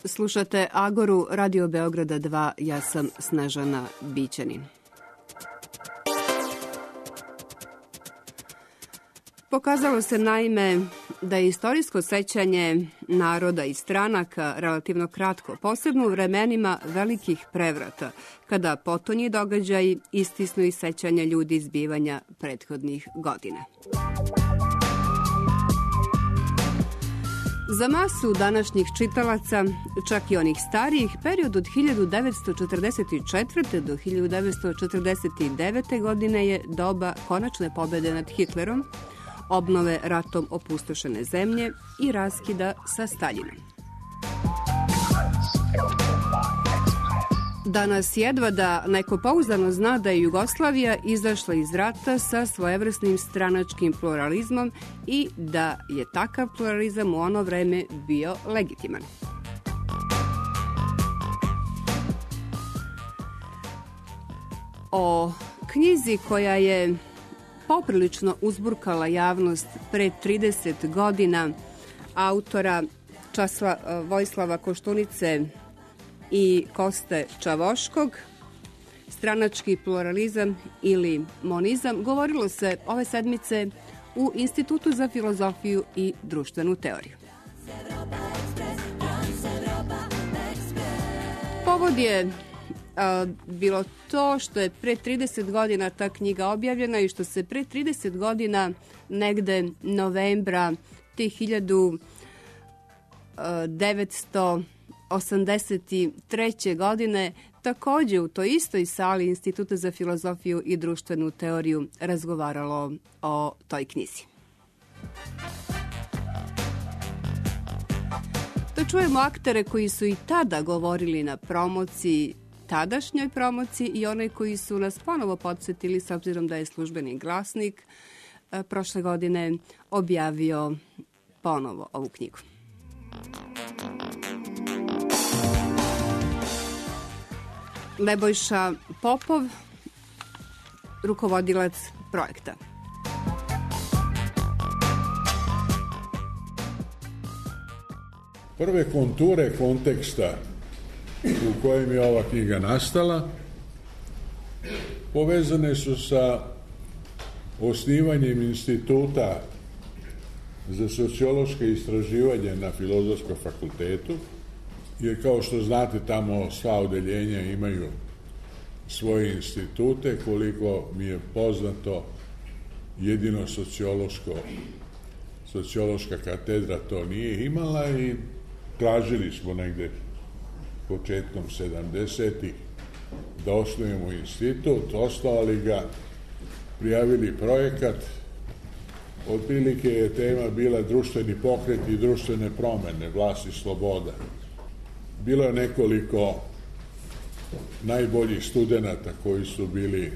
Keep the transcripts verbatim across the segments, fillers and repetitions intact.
Slušate Agoru, Radio Beograda dva, ja sam Snežana Bićanin. Pokazalo se naime da je istorijsko sećanje naroda i stranaka relativno kratko, posebno u vremenima velikih prevrata, kada potonji događaji istisnu i sećanja ljudi zbivanja prethodnih godina. Za masu današnjih čitalaca, čak i onih starijih, period od hiljadu devetsto četrdeset četvrte. do hiljadu devetsto četrdeset devete. godine je doba konačne pobede nad Hitlerom, obnove ratom opustošene zemlje i raskida sa Staljinom. Danas jedva da neko pouzdano zna da je Jugoslavija izašla iz rata sa svojevrsnim stranačkim pluralizmom i da je takav pluralizam u ono vreme bio legitiman. O knjizi koja je poprilično uzburkala javnost pre trideset godina autora Časla, Vojislava Koštunice i Koste Čavoškog, stranački pluralizam ili monizam, govorilo se ove sedmice u Institutu za filozofiju i društvenu teoriju. Povod je a, bilo to što je pre trideset godina ta knjiga objavljena i što se pre trideset godina negde novembra te hiljadu devetsto osamdeset treće. godine takođe u toj istoj sali Instituta za filozofiju i društvenu teoriju razgovaralo o toj knjizi. Da čujemo aktere koji su i tada govorili na promociji, tadašnjoj promociji, i one koji su nas ponovo podsjetili, s obzirom da je Službeni glasnik prošle godine objavio ponovo ovu knjigu. Nebojša Popov, rukovodilac projekta. Prve konture konteksta u kojem je ova knjiga nastala povezane su sa osnivanjem instituta za sociološke istraživanje na Filozofskom fakultetu, jer kao što znate tamo sva odeljenja imaju svoje institute, koliko mi je poznato jedino sociološko, sociološka katedra to nije imala i tražili smo negde početkom sedamdesetih da osnujemo institut, osnovali ga, prijavili projekat, otprilike je tema bila društveni pokret i društvene promene, vlast i sloboda. Bilo je nekoliko najboljih studenata koji su bili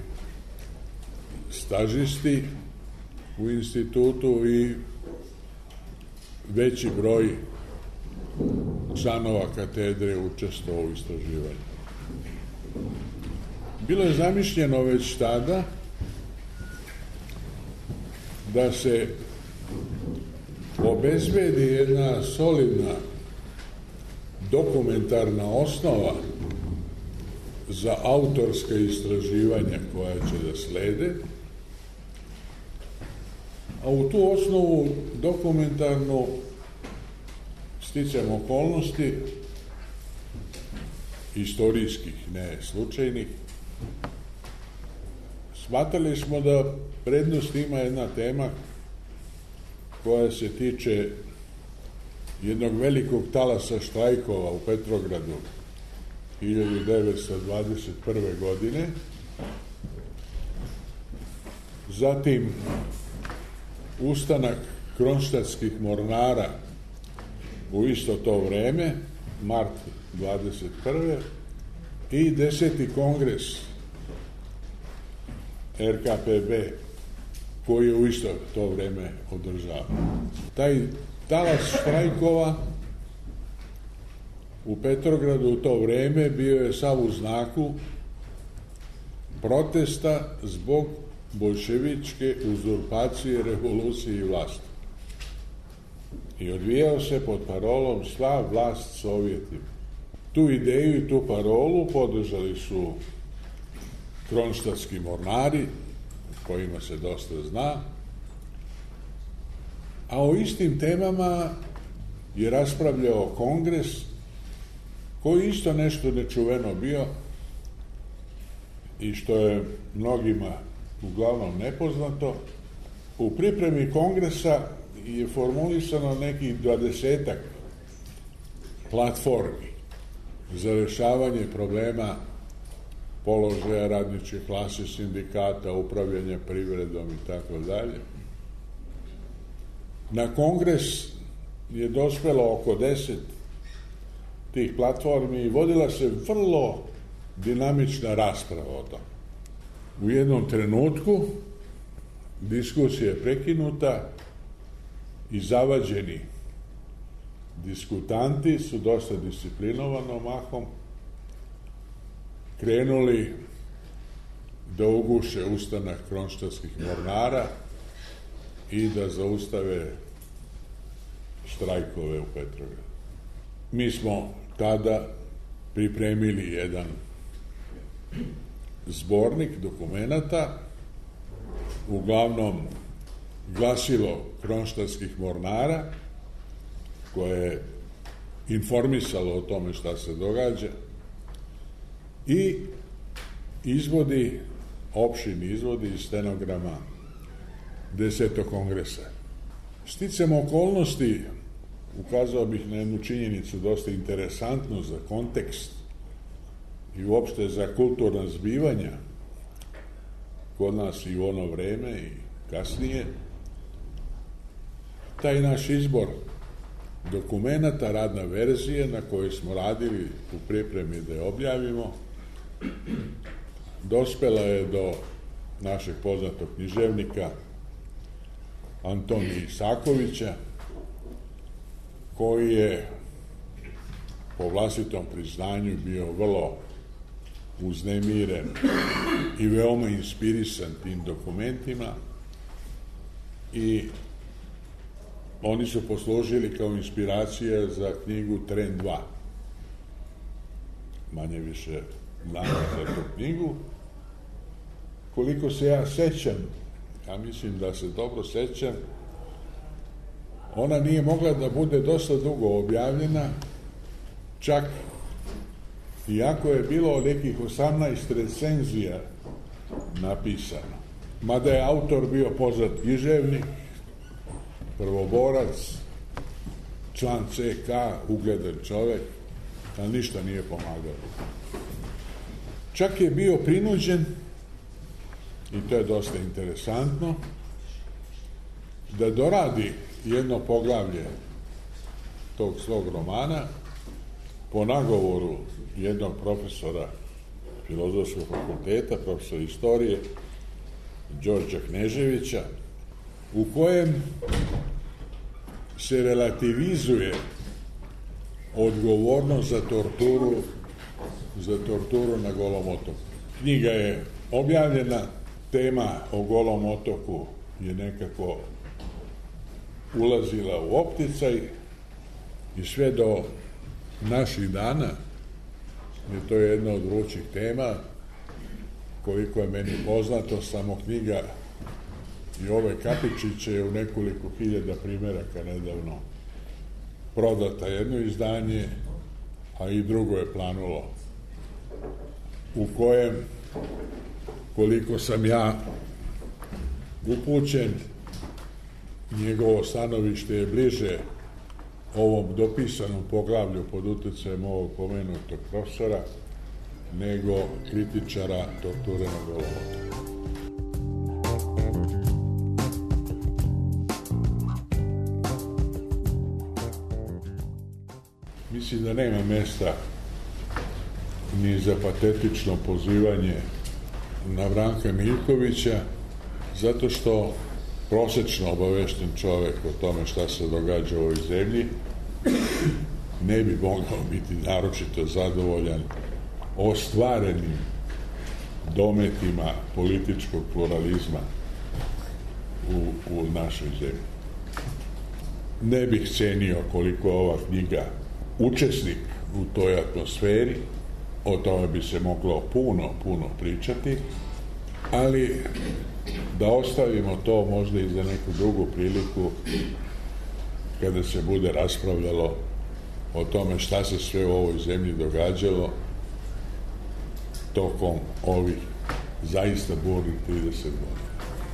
stažisti u institutu i veći broj članova katedre učestvovao u istraživanju. Bilo je zamišljeno već tada da se obezbedi jedna solidna dokumentarna osnova za autorska istraživanja koja će da slede, a u tu osnovu dokumentarnu sticajem okolnosti istorijskih, ne slučajnih, smatrali smo da prednost ima jedna tema koja se tiče jednog velikog talasa štrajkova u Petrogradu hiljadu devetsto dvadeset prve. godine, zatim ustanak kronštatskih mornara u isto to vreme, mart dvadeset prve. i deseti kongres er ka pe be koji je u isto to vreme održao. Taj talas štrajkova u Petrogradu u to vreme bio je sav u znaku protesta zbog boljševičke uzurpacije, revolucije i vlasti. I odvijao se pod parolom sva vlast Sovjetima. Tu ideju i tu parolu podržali su kronštatski mornari, kojima se dosta zna, a o istim temama je raspravljao kongres, koji isto nešto nečuveno bio i što je mnogima uglavnom nepoznato. U pripremi kongresa je formulisano nekih dvadesetak platformi za rešavanje problema položaja radničke klase, sindikata, upravljanja privredom i tako dalje. Na kongres je dospelo oko deset tih platformi i vodila se vrlo dinamična rasprava o tom. U jednom trenutku diskusija je prekinuta i zavađeni diskutanti su dosta disciplinovano mahom krenuli da uguše ustanak kronštatskih mornara i da zaustave štrajkove u Petrogradu. Mi smo tada pripremili jedan zbornik dokumenata, uglavnom glasilo kronštatskih mornara, koje je informisalo o tome šta se događa, i izvodi, opširni izvodi iz stenograma desetog kongresa. Sticam okolnosti, ukazao bih na jednu činjenicu dosta interesantnu za kontekst i uopšte za kulturna zbivanja kod nas i u ono vreme i kasnije. Taj naš izbor dokumenata, radna verzija na kojoj smo radili u pripremi da je objavimo, dospela je do našeg poznatog književnika Antonija Isakovića, koji je po vlastitom priznanju bio vrlo uznemiren i veoma inspirisan tim dokumentima, i oni su poslužili kao inspiracija za knjigu Tren dva. Manje više znamo za tu knjigu. Koliko se ja sećam, ja mislim da se dobro sećam, ona nije mogla da bude dosta dugo objavljena, čak iako je bilo nekih osamnaest recenzija napisano. Mada je autor bio poznat književnik, prvoborac, član ce ka, ugledan čovek, ali ništa nije pomagalo. Čak je bio prinuđen, i to je dosta interesantno, da doradi jedno poglavlje tog svog romana po nagovoru jednog profesora Filozofskog fakulteta, profesora istorije, Đorđa Kneževića, u kojem se relativizuje odgovornost za torturu za torturu na Golom otoku. Knjiga je objavljena, tema o Golom otoku je nekako ulazila u opticaj i sve do naših dana je to jedna od vrućih tema. Koliko je meni poznato, samo knjiga Jove Kapičića je u nekoliko hiljada primjeraka nedavno prodata, jedno izdanje, a i drugo je planulo, u kojem, koliko sam ja upućen, njegovo stanovište je bliže ovom dopisanom poglavlju pod uticajem ovog pomenutog profesora nego kritičara torture na Golom otoku. Mislim da nema mesta ni za patetično pozivanje na Vranka Miljkovića, zato što prosečno obavešten čovek o tome šta se događa u ovoj zemlji ne bi mogao biti naročito zadovoljan ostvarenim dometima političkog pluralizma u, u našoj zemlji. Ne bih cenio koliko ova knjiga učesnik u toj atmosferi. O tome bi se moglo puno, puno pričati, ali da ostavimo to možda i za neku drugu priliku kada se bude raspravljalo o tome šta se sve u ovoj zemlji događalo tokom ovih zaista burnih trideset godina.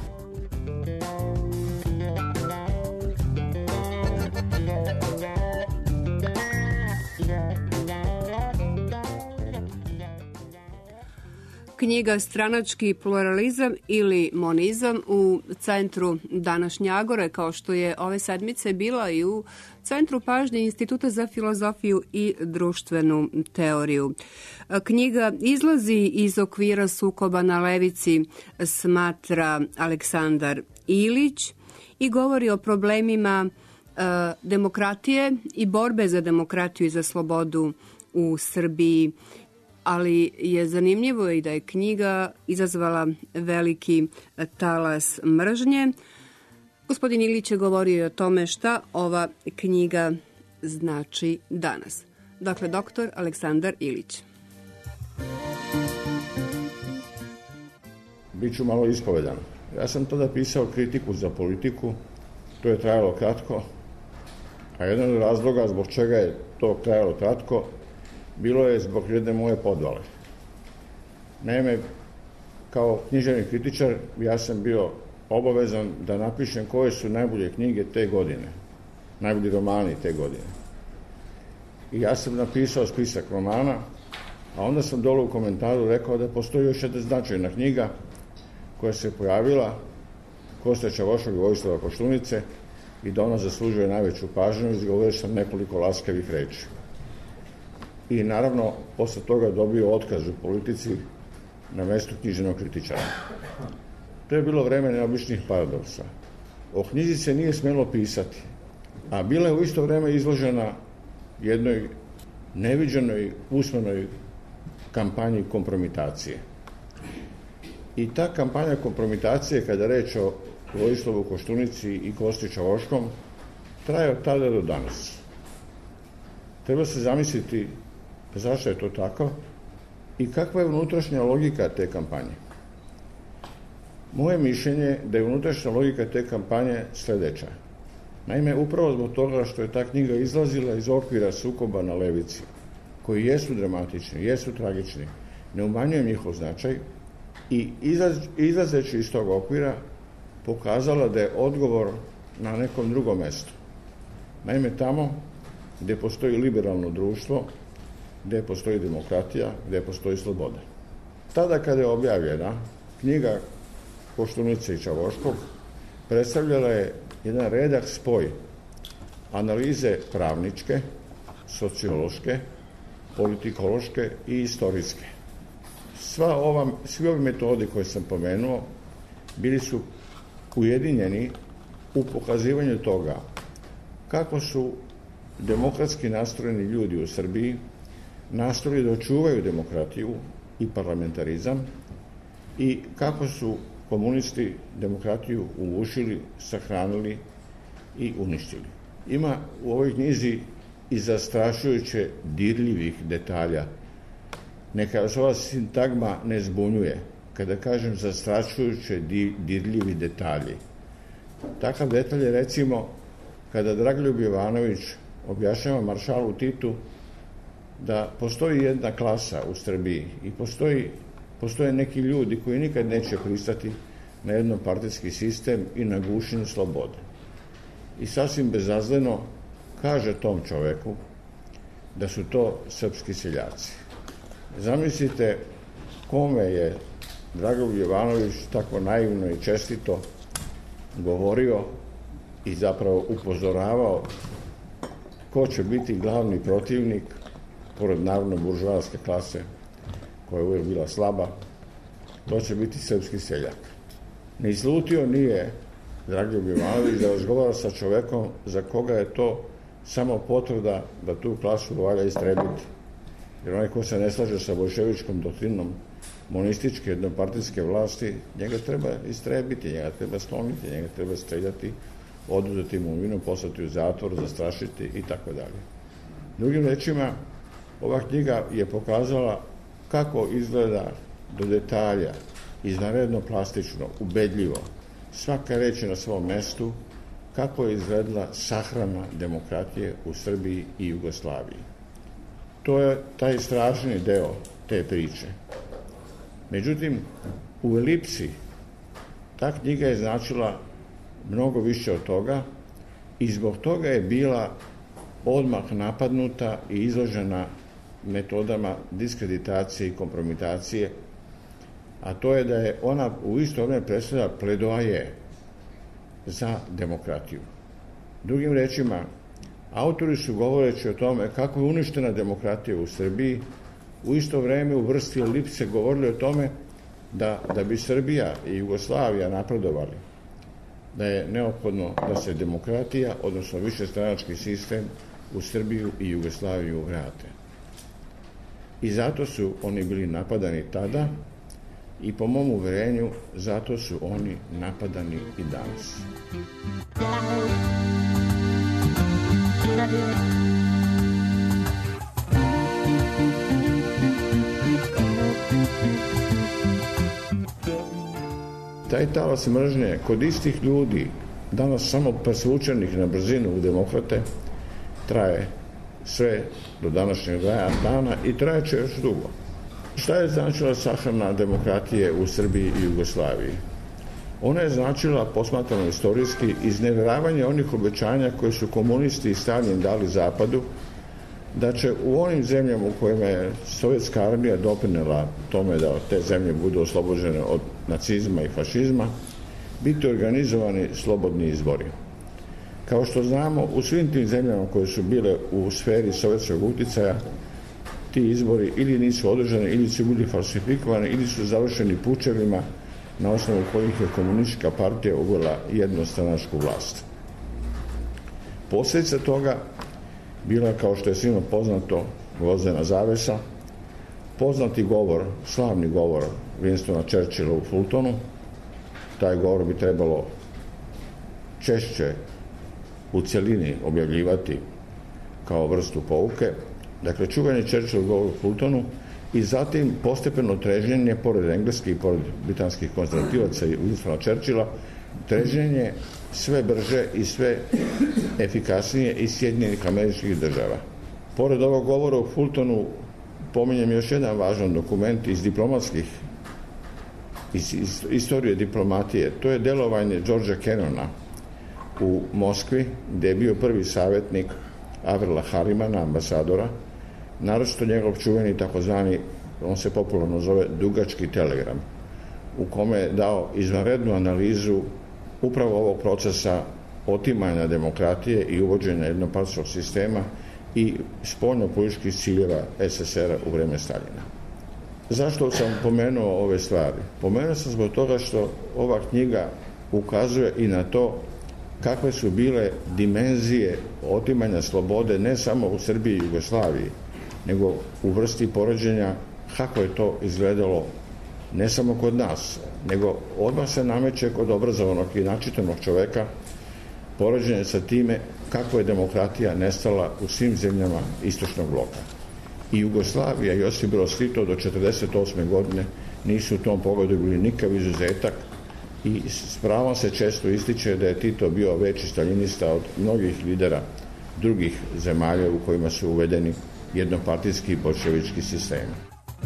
Knjiga Stranački pluralizam ili monizam u centru današnje Agore, kao što je ove sedmice bila i u centru pažnje Instituta za filozofiju i društvenu teoriju. Knjiga izlazi iz okvira sukoba na levici, smatra Aleksandar Ilić, i govori o problemima e, demokratije i borbe za demokratiju i za slobodu u Srbiji, ali je zanimljivo i da je knjiga izazvala veliki talas mržnje. Gospodin Ilić je govorio o tome šta ova knjiga znači danas. Dakle, doktor Aleksandar Ilić. Biću malo ispovedan. Ja sam tada pisao kritiku za politiku, to je trajalo kratko, a jedan od razloga zbog čega je to trajalo kratko bilo je zbog jedne moje podvale. Naime, kao književni kritičar ja sam bio obavezan da napišem koje su najbolje knjige te godine, najbolji romani te godine. I ja sam napisao spisak romana, a onda sam dole u komentaru rekao da postoji još jedna značajna knjiga koja se pojavila, Koste Čavoškog i Vojislava Koštunice, i da ona zaslužuje najveću pažnju, izgovorio sam nekoliko laskavih reči. I naravno, posle toga dobio otkaz u politici na mestu književnog kritičara. To je bilo vreme neobičnih paradoksa. O knjizi se nije smelo pisati, a bila je u isto vreme izložena jednoj neviđenoj usmenoj kampanji kompromitacije. I ta kampanja kompromitacije, kada reč o Vojislavu Koštunici i Kosti Čavoškom, traje od tada do danas. Treba se zamisliti zašto je to tako i kakva je unutrašnja logika te kampanje. Moje mišljenje je da je unutrašnja logika te kampanje sledeća. Naime, upravo zbog toga što je ta knjiga izlazila iz okvira sukoba na levici, koji jesu dramatični, jesu tragični, ne umanjujem njihov značaj, i izlazeći iz tog okvira pokazala da je odgovor na nekom drugom mestu. Naime, tamo gde postoji liberalno društvo, gde postoji demokratija, gde postoji sloboda. Tada kada je objavljena knjiga Koštunice i Čavoškog, predstavljala je jedan redak spoj analize pravničke, sociološke, politikološke i istorijske. Sva ova, svi ovi metodi koje sam pomenuo bili su ujedinjeni u pokazivanju toga kako su demokratski nastrojeni ljudi u Srbiji nastojali da očuvaju demokratiju i parlamentarizam i kako su komunisti demokratiju ugušili, sahranili i uništili. Ima u ovoj knjizi i zastrašujuće dirljivih detalja. Neka vas ova sintagma ne zbunjuje kada kažem zastrašujuće dirljivi detalji. Takav detalj je recimo kada Dragoljub Jovanović objašnjava maršalu Titu da postoji jedna klasa u Srbiji i postoji, postoje neki ljudi koji nikad neće pristati na jednopartijski sistem i na gušenju slobode. I sasvim bezazleno kaže tom čoveku da su to srpski seljaci. Zamislite kome je Dragoljub Jovanović tako naivno i čestito govorio i zapravo upozoravao ko će biti glavni protivnik, pored naravno buržoaske klase, koja je uvijek bila slaba, to će biti srpski seljak. Ne izlutio nije Dragoljub Jovanović da razgovara sa čovekom za koga je to samo potvrda da tu klasu valja istrebiti. Jer onaj ko se ne slaže sa bolševičkom doktrinom monističke jednopartijske vlasti, njega treba istrebiti, njega treba skloniti, njega treba streljati, oduzeti imovinu, poslati u zatvor, zastrašiti i tako dalje. Drugim rečima, Ova knjiga je pokazala kako izgleda do detalja, izvanredno plastično, ubedljivo, svaka reč je na svom mestu, kako je izgledala sahrana demokratije u Srbiji i Jugoslaviji. To je taj strašni deo te priče. Međutim, u elipsi ta knjiga je značila mnogo više od toga i zbog toga je bila odmah napadnuta i izložena metodama diskreditacije i kompromitacije, a to je da je ona u isto vreme predstavlja pledoaje za demokratiju. Drugim rečima, autori su govoreći o tome kako je uništena demokratija u Srbiji, u isto vreme u vrsti elipse govorili o tome da, da bi Srbija i Jugoslavija napredovali, da je neophodno da se demokratija, odnosno višestranački sistem u Srbiju i Jugoslaviju vrate. I zato su oni bili napadani tada i po mom uverenju zato su oni napadani i danas. Taj talas mržnje kod istih ljudi, danas samo presvučenih na brzinu u demokrate, traje sve do današnjeg dana i trajeće još dugo. Šta je značila sahrana demokratije u Srbiji i Jugoslaviji? Ona je značila, posmatrano istorijski, izneveravanje onih obećanja koje su komunisti i Stalin dali Zapadu, da će u onim zemljama u kojima je sovjetska armija doprinela tome da te zemlje budu oslobođene od nacizma i fašizma, biti organizovani slobodni izbori. Kao što znamo, u svim tim zemljama koje su bile u sferi sovjetskog uticaja, ti izbori ili nisu održani, ili su bili falsifikovani, ili su završeni pučevima na osnovu kojih je komunistička partija uvela jednostranačku vlast. Posljedica toga bila, kao što je svima poznato, gvozdena zavesa, poznati govor, slavni govor Winstona Churchilla u Fultonu. Taj govor bi trebalo češće u celini objavljivati kao vrstu pouke. Dakle, čuveni Churchill govor u Fultonu i zatim postepeno trežnjenje, pored engleskih i pored britanskih konzervativaca i Winstona Churchilla, trežnjenje sve brže i sve efikasnije iz Sjedinjenih Američkih Država. Pored ovog govora u Fultonu pominjem još jedan važan dokument iz diplomatskih, iz, iz istorije diplomatije. To je delovanje Georgea Kennona u Moskvi, gde je bio prvi savjetnik Averla Harimana, ambasadora, naročito njegov čuveni takozvani, on se popularno zove dugački telegram, u kome je dao izvanrednu analizu upravo ovog procesa otimanja demokratije i uvođenja jednopartijskog sistema i spoljno-političkih ciljeva es es er a u vreme Staljina. Zašto sam pomenuo ove stvari? Pomenuo sam zbog toga što ova knjiga ukazuje i na to kakve su bile dimenzije otimanja slobode ne samo u Srbiji i Jugoslaviji, nego u vrsti poređenja kako je to izgledalo ne samo kod nas, nego odmah se nameće kod obrazovanog i načitanog čoveka poređenje sa time kako je demokratija nestala u svim zemljama istočnog bloka. I Jugoslavija i Josip Broz Tito do četrdeset osme godine nisu u tom pogledu bili nikav izuzetak i s pravom se često ističe da je Tito bio veći staljinista od mnogih lidera drugih zemalja u kojima su uvedeni jednopartijski i bolševički sistemi.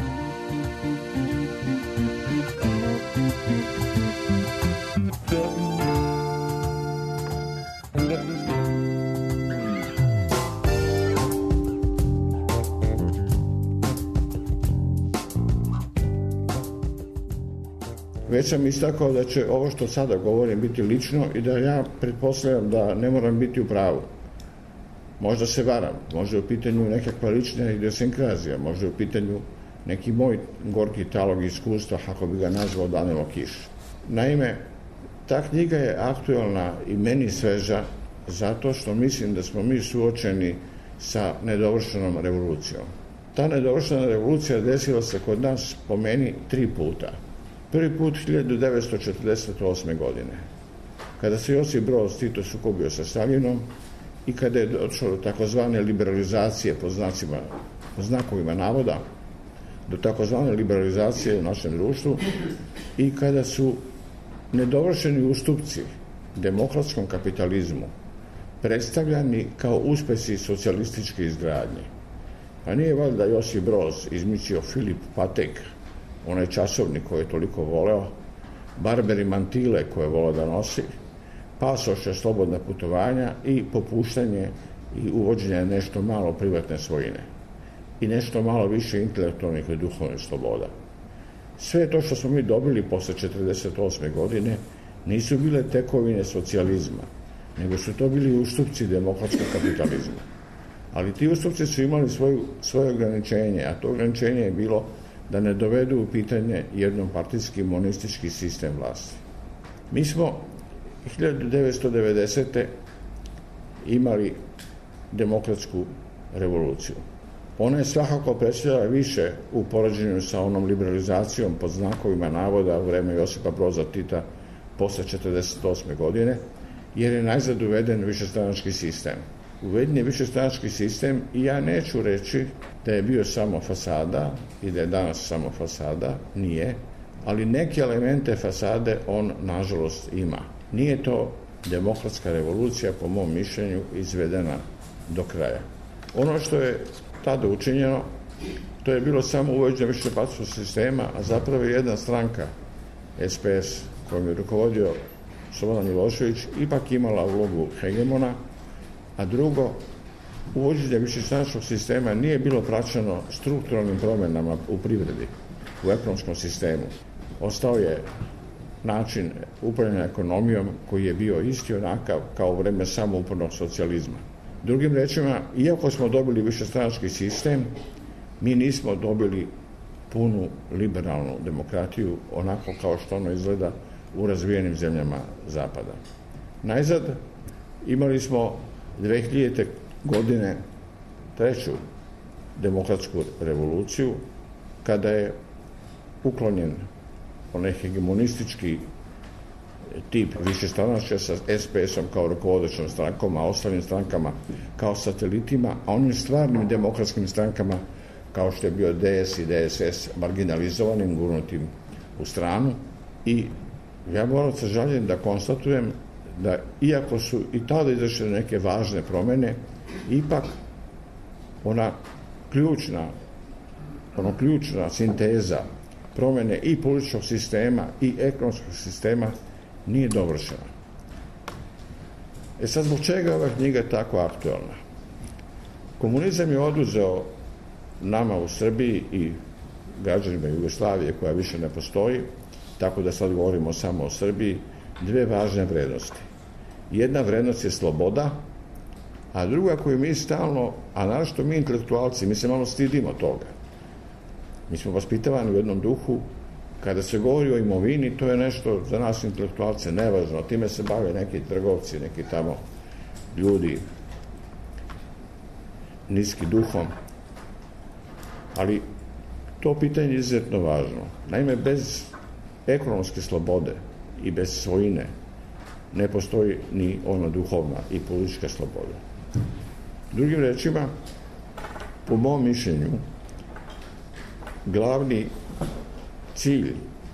Već sam istakao da će ovo što sada govorim biti lično i da ja pretpostavljam da ne moram biti u pravu. Možda se varam, možda je u pitanju nekakva lična idiosinkrazija, možda je u pitanju neki moj gorki talog iskustva, kako bi ga nazvao Danilo Kiš. Naime, ta knjiga je aktualna i meni sveža zato što mislim da smo mi suočeni sa nedovršenom revolucijom. Ta nedovršena revolucija desila se kod nas po meni tri puta. Prvi put hiljadu devetsto četrdeset osme godine, kada se Josip Broz Tito sukobio sa Staljinom i kada je došlo do takozvane liberalizacije, po znacima znakovima navoda, do takozvane liberalizacije u našem društvu i kada su nedovršeni ustupci demokratskom kapitalizmu predstavljani kao uspesi socijalističke izgradnje. A nije valjda Josip Broz izmislio Filip Patek, onaj časovnik koji je toliko voleo, Barberi mantile koje je voleo da nosi, pasoše, slobodna putovanja i popuštanje i uvođenje nešto malo privatne svojine i nešto malo više intelektualnih i duhovnih sloboda. Sve to što smo mi dobili posle četrdeset osme godine nisu bile tekovine socijalizma, nego su to bili ustupci demokratskog kapitalizma. Ali ti ustupci su imali svoju, svoje ograničenje, a to ograničenje je bilo da ne dovedu u pitanje jednopartijski monistički sistem vlasti. Mi smo hiljadu devetsto devedesete. imali demokratsku revoluciju. Ona je svakako predstavljala više u poređenju sa onom liberalizacijom pod znakovima navoda u vreme Josipa Broza Tita posle četrdeset osme. godine, jer je najzad uveden višestranački sistem. Uveden je višestranački sistem i ja neću reći da je bio samo fasada i da je danas samo fasada, nije, ali neke elemente fasade on, nažalost, ima. Nije to demokratska revolucija, po mom mišljenju, izvedena do kraja. Ono što je tada učinjeno, to je bilo samo uvođenje višepartijskog sistema, a zapravo jedna stranka, S P S, kojom je rukovodio Slobodan Milošević, ipak imala ulogu hegemona, a drugo, uvođenje višestranačkog sistema nije bilo praćeno strukturalnim promjenama u privredi, u ekonomskom sistemu. Ostao je način upravljanja ekonomijom koji je bio isti onakav kao u vreme samoupravnog socijalizma. Drugim rečima, iako smo dobili višestranački sistem, mi nismo dobili punu liberalnu demokratiju onako kao što ono izgleda u razvijenim zemljama Zapada. Najzad imali smo dve hiljadite. godine treću demokratsku revoluciju, kada je uklonjen onaj hegemonistički tip višestranačja sa S P S-om kao rukovodećom strankom, a ostalim strankama kao satelitima, a onim stvarnim demokratskim strankama kao što je bio D S i D S S marginalizovanim, gurnutim u stranu. I ja moram sa žaljenjem da konstatujem da iako su i tada izvršene neke važne promene, ipak ona ključna, ona ključna sinteza promene i političkog sistema i ekonomskog sistema nije dovršena. E sad, zbog čega je ova knjiga tako aktualna? Komunizam je oduzeo nama u Srbiji i građanima Jugoslavije, koja više ne postoji, tako da sad govorimo samo o Srbiji, dve važne vrednosti. Jedna vrednost je sloboda, a druga koju mi stalno, a naročito mi intelektualci, mi se malo stidimo toga. Mi smo vaspitavani u jednom duhu, kada se govori o imovini, to je nešto za nas intelektualce nevažno, time se bave neki trgovci, neki tamo ljudi niski duhom, ali to pitanje je izuzetno važno. Naime, bez ekonomske slobode i bez svojine ne postoji ni ona duhovna i politička sloboda. Drugim rečima, po mom mišljenju, glavni cilj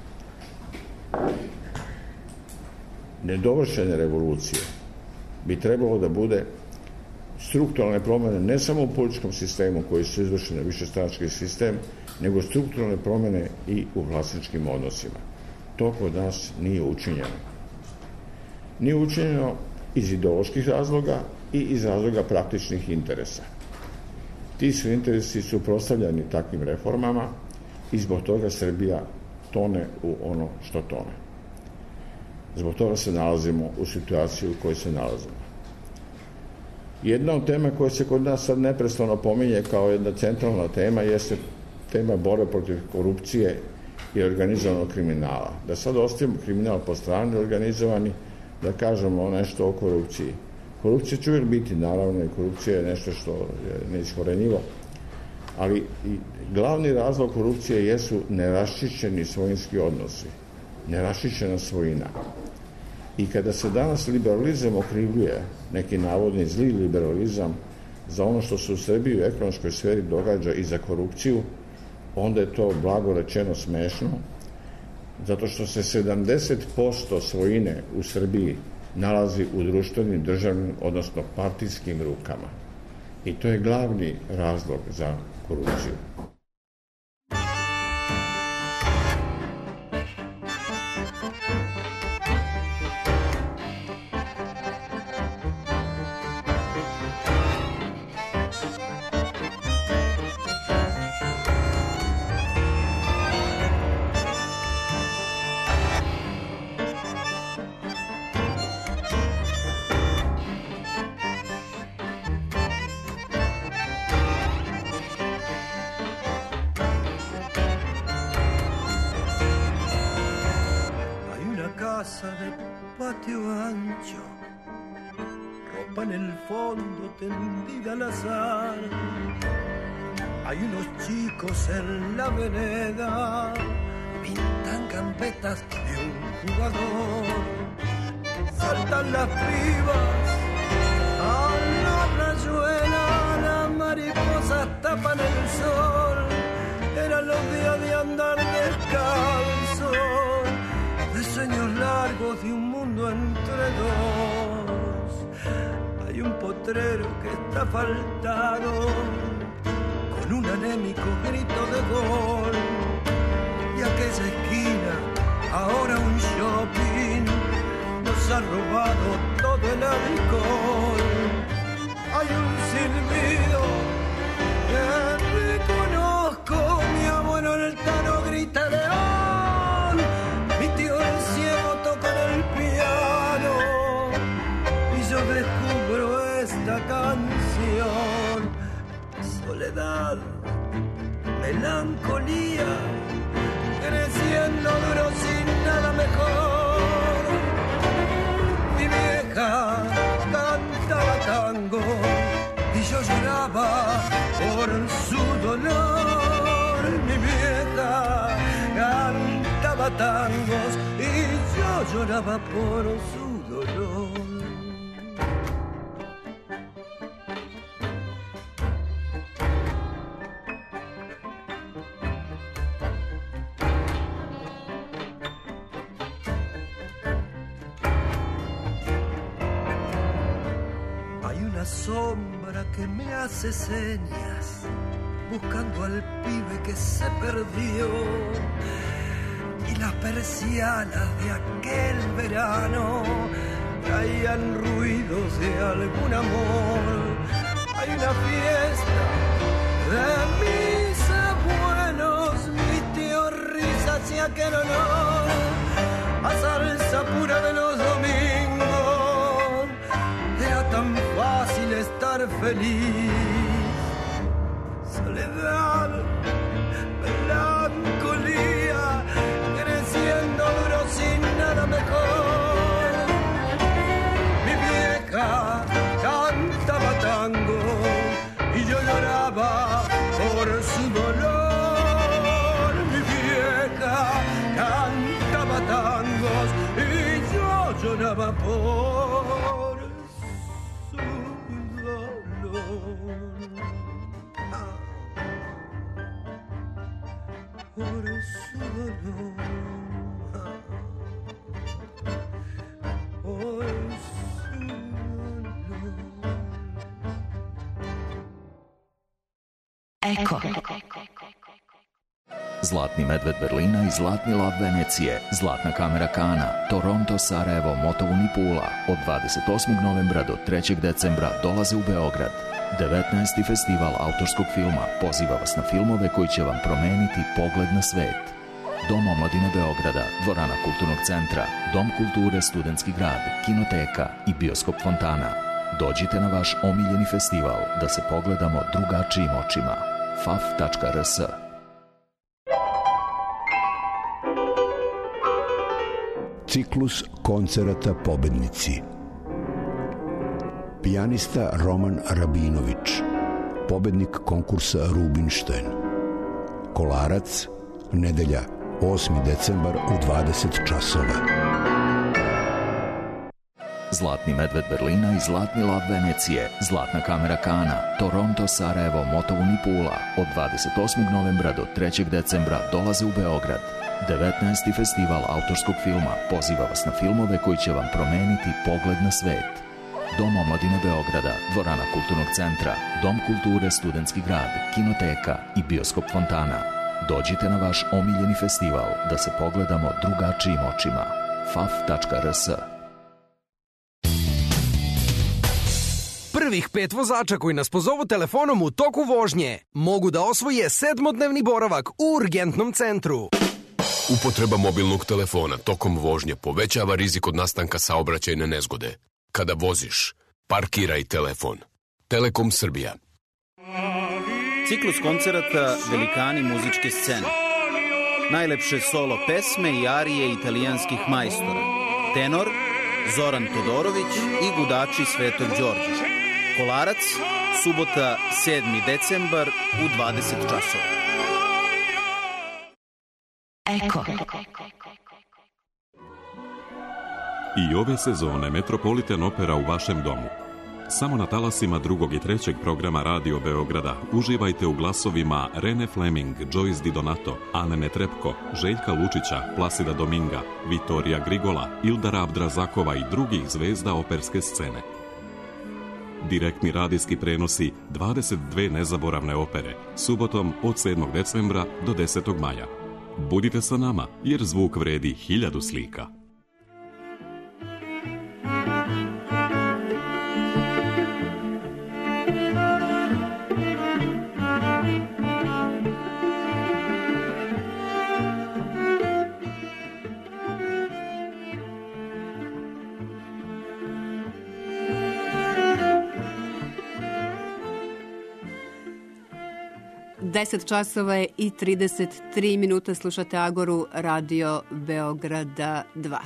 nedovršene revolucije bi trebalo da bude strukturalne promjene ne samo u političkom sistemu koji su izvršene višestranački sistem, nego strukturalne promjene i u vlasničkim odnosima. To kod nas nije učinjeno. Nije učinjeno iz ideoloških razloga i iz razloga praktičnih interesa. Ti su interesi suprotstavljani takvim reformama i zbog toga Srbija tone u ono što tone. Zbog toga se nalazimo u situaciji u kojoj se nalazimo. Jedna od tema koja se kod nas sad neprestano pominje kao jedna centralna tema jeste tema borbe protiv korupcije i organizovanog kriminala. Da sad ostavimo kriminal po strani, organizovani, da kažemo nešto o korupciji. Korupcija će uvijek biti, naravno, i korupcija je nešto što je neiskorenjivo, ali i glavni razlog korupcije jesu neraščišćeni svojinski odnosi, neraščišćena svojina. I kada se danas liberalizam okrivljuje, neki navodni zli liberalizam, za ono što se u Srbiji u ekonomskoj sferi događa i za korupciju, onda je to blago rečeno smešno, zato što se sedamdeset posto svojine u Srbiji nalazi u društvenim, državnim, odnosno partijskim rukama. I to je glavni razlog za korupciju. De patio ancho, ropa en el fondo tendida al azar. Hay unos chicos en la vereda, pintan gambetas de un jugador. Saltan las pibas a la rayuela, las mariposas tapan el sol. Eran los días de andar descalzo, de sueños largos de un mundo entre dos. Hay un potrero que está faltado, con un anémico grito de gol. Y aquella esquina, ahora un shopping, nos ha robado todo el alcohol. Hay un silbido que reconozco, mi abuelo en el tano grita león. Mi tío el ciego toca en el piano y yo descubro esta canción. Soledad, melancolía, creciendo duro sin nada mejor. Mi vieja cantaba tango y yo lloraba por su dolor. Mi vieja cantaba tangos y yo lloraba por su dolor. Hay una sombra que me hace señas, buscando al pibe que se perdió. Y las persianas de aquel verano traían ruidos de algún amor. Hay una fiesta de mis abuelos, mis tíos risas y aquel olor a salsa pura de los domingos. Era tan fácil estar feliz. Soledad, melancolía, creciendo duro sin nada mejor. Mi vieja cantaba tango y yo lloraba por su dolor. Mi vieja cantaba tangos y yo lloraba por su dolor. Por su dolor, por su dolor. Eko. Zlatni medved Berlina i Zlatni lav Venecije, Zlatna kamera Kana, Toronto, Sarajevo, Motovun i Pula od dvadeset osmog novembra do trećeg decembra dolaze u Beograd. devetnaesti festival autorskog filma poziva vas na filmove koji će vam promeniti pogled na svet. Dom omladine Beograda, dvorana Kulturnog centra, Dom kulture Studentski grad, Kinoteka i Bioskop Fontana. Dođite na vaš omiljeni festival da se pogledamo drugačijim očima. f a f tačka r s. Ciklus koncerata Pobednici. Pijanista Roman Rabinović, pobednik konkursa Rubinštajn. Kolarac, nedelja, osmi decembar u dvadeset časova. Zlatni medved Berlina i Zlatni lav Venecije, Zlatna kamera Kana, Toronto, Sarajevo, Motovun i Pula od dvadeset osmog novembra do trećeg decembra dolaze u Beograd. devetnaesti festival autorskog filma poziva vas na filmove koji će vam promeniti pogled na svet. Dom omladine Beograda, dvorana Kulturnog centra, Dom kulture Studentski grad, Kinoteka i Bioskop Fontana. Dođite na vaš omiljeni festival da se pogledamo drugačijim očima. f a f tačka r s. Prvih pet vozača koji nas pozovu telefonom u toku vožnje mogu da osvoje sedmodnevni boravak u urgentnom centru. Upotreba mobilnog telefona tokom vožnje povećava rizik od nastanka saobraćajne nezgode. Kada voziš, parkiraj telefon. Telekom Srbija. Ciklus koncerata Velikani muzičke scene. Najlepše solo pesme i arije italijanskih majstora. Tenor Zoran Todorović i gudači Svetog Đorđa. Kolarac, subota sedmi decembar u dvadeset časova. Eko. I ove sezone Metropolitan Opera u vašem domu. Samo na talasima drugog i trećeg programa Radio Beograda uživajte u glasovima Rene Fleming, Joyce Di Donato, Ane Netrepko, Željka Lučića, Plasida Dominga, Vitorija Grigola, Ildara Abdrazakova i drugih zvezda operske scene. Direktni radijski prenosi dvadeset dve nezaboravne opere, subotom od sedmog decembra do desetog maja. Budite sa nama, jer zvuk vredi hiljadu slika. deset časova je i trideset tri minuta, slušate Agoru, Radio Beograda dva.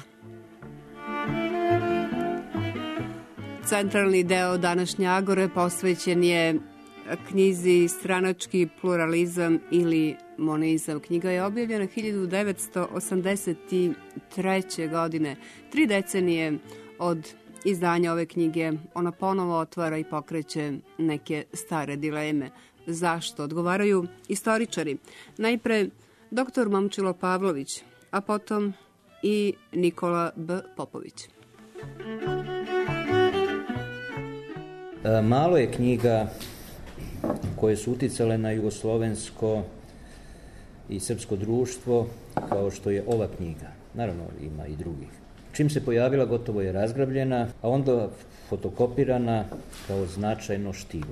Centralni deo današnje Agore posvećen je knjizi Stranački pluralizam ili monizam. Knjiga je objavljena hiljadu devetsto osamdeset treće. godine. Tri decenije od izdanja ove knjige ona ponovo otvara i pokreće neke stare dileme. Zašto? Odgovaraju istoričari. Najpre doktor Momčilo Pavlović, a potom i Nikola B. Popović. Malo je knjiga koje su uticale na jugoslovensko i srpsko društvo kao što je ova knjiga. Naravno, ima i drugih. Čim se pojavila, gotovo je razgrabljena, a onda fotokopirana kao značajno štivo.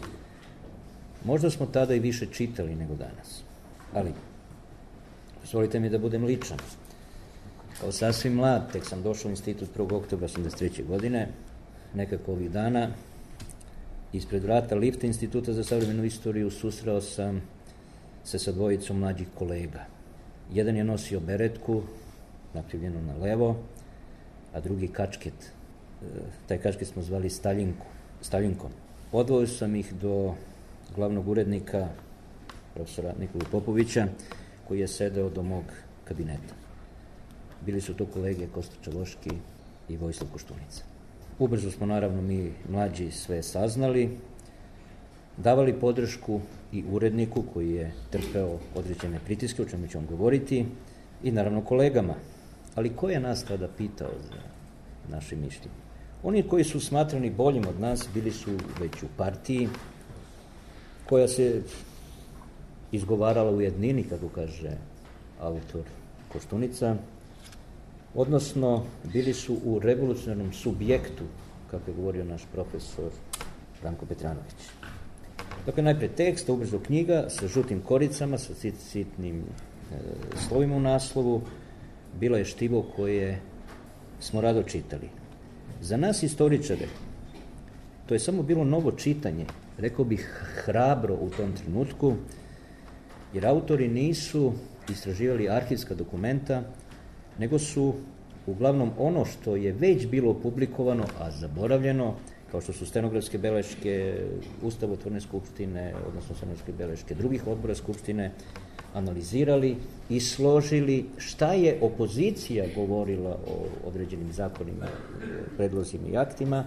Možda smo tada i više čitali nego danas, ali dozvolite mi da budem ličan. Kao sasvim mlad, tek sam došao u institut prvog oktobra osamdeset treće. godine, nekako ovih dana, ispred vrata lifta Instituta za savremenu istoriju susreo sam se sa dvojicom mlađih kolega. Jedan je nosio beretku, nakrivljenu na levo, a drugi kačket. Taj kačket smo zvali Staljinku, Staljinkom. Odvojio sam ih do glavnog urednika, profesora Nikolu Popovića, koji je sedeo do mog kabineta. Bili su to kolege Kosta Čavoški i Vojislav Koštunica. Ubrzo smo, naravno, mi mlađi sve saznali, davali podršku i uredniku koji je trpeo određene pritiske, o čemu ću vam govoriti, i naravno kolegama. Ali ko je nas tada pitao za naše mišljenje? Oni koji su smatrani boljim od nas bili su već u partiji, koja se izgovarala u jednini, kako kaže autor Koštunica, odnosno bili su u revolucionarnom subjektu, kako je govorio naš profesor Ranko Petranović. Dakle, najpre tekst, ubrzo knjiga sa žutim koricama, sa sitnim e, slovima u naslovu, bilo je štivo koje smo rado čitali. Za nas istoričare to je samo bilo novo čitanje, rekao bih hrabro u tom trenutku, jer autori nisu istraživali arhivska dokumenta, nego su uglavnom ono što je već bilo publikovano, a zaboravljeno, kao što su stenografske beleške Ustavotvorne skupštine, odnosno stenografske beleške drugih odbora skupštine, analizirali i složili šta je opozicija govorila o određenim zakonima, predlozima i aktima,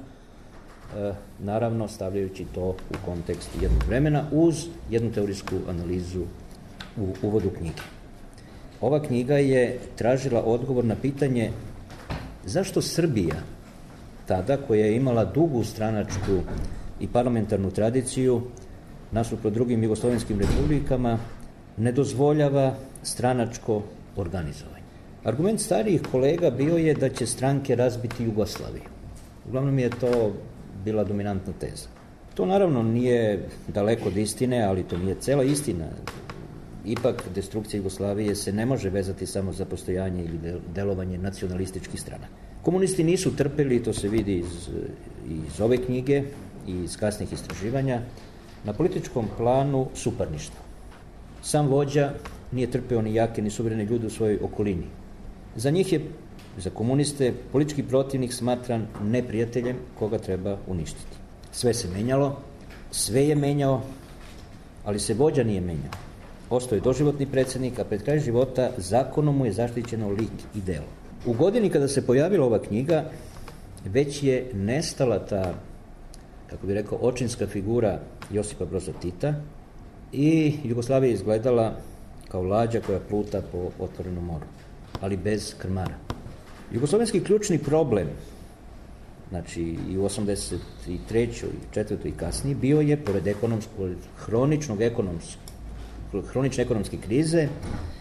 naravno stavljajući to u kontekst jednog vremena uz jednu teorijsku analizu u uvodu knjige. Ova knjiga je tražila odgovor na pitanje zašto Srbija, tada koja je imala dugu stranačku i parlamentarnu tradiciju nasuprot drugim jugoslovenskim republikama, ne dozvoljava stranačko organizovanje. Argument starijih kolega bio je da će stranke razbiti Jugoslaviju. Uglavnom je to bila dominantna teza. To naravno nije daleko od istine, ali to nije cela istina. Ipak destrukcija Jugoslavije se ne može vezati samo za postojanje ili delovanje nacionalističkih strana. Komunisti nisu trpeli, to se vidi iz, iz ove knjige i iz kasnih istraživanja, na političkom planu suparništva. Sam vođa nije trpeo ni jake ni suverene ljude u svojoj okolini. Za njih je, za komuniste, politički protivnik smatran neprijateljem koga treba uništiti. Sve se menjalo, sve je menjao, ali se vođa nije menjao. Ostao je doživotni predsjednik, a pred kraj života zakonom mu je zaštićeno lik i delo. U godini kada se pojavila ova knjiga, već je nestala ta, kako bi rekao, očinska figura Josipa Broza Tita i Jugoslavija je izgledala kao lađa koja pluta po otvorenom moru, ali bez krmara. Jugoslovenski ključni problem, znači i u osamdeset trećoj i četvrtoj i kasnije, bio je, pored ekonomskog, hroničnog ekonomskog, hronične ekonomske krize,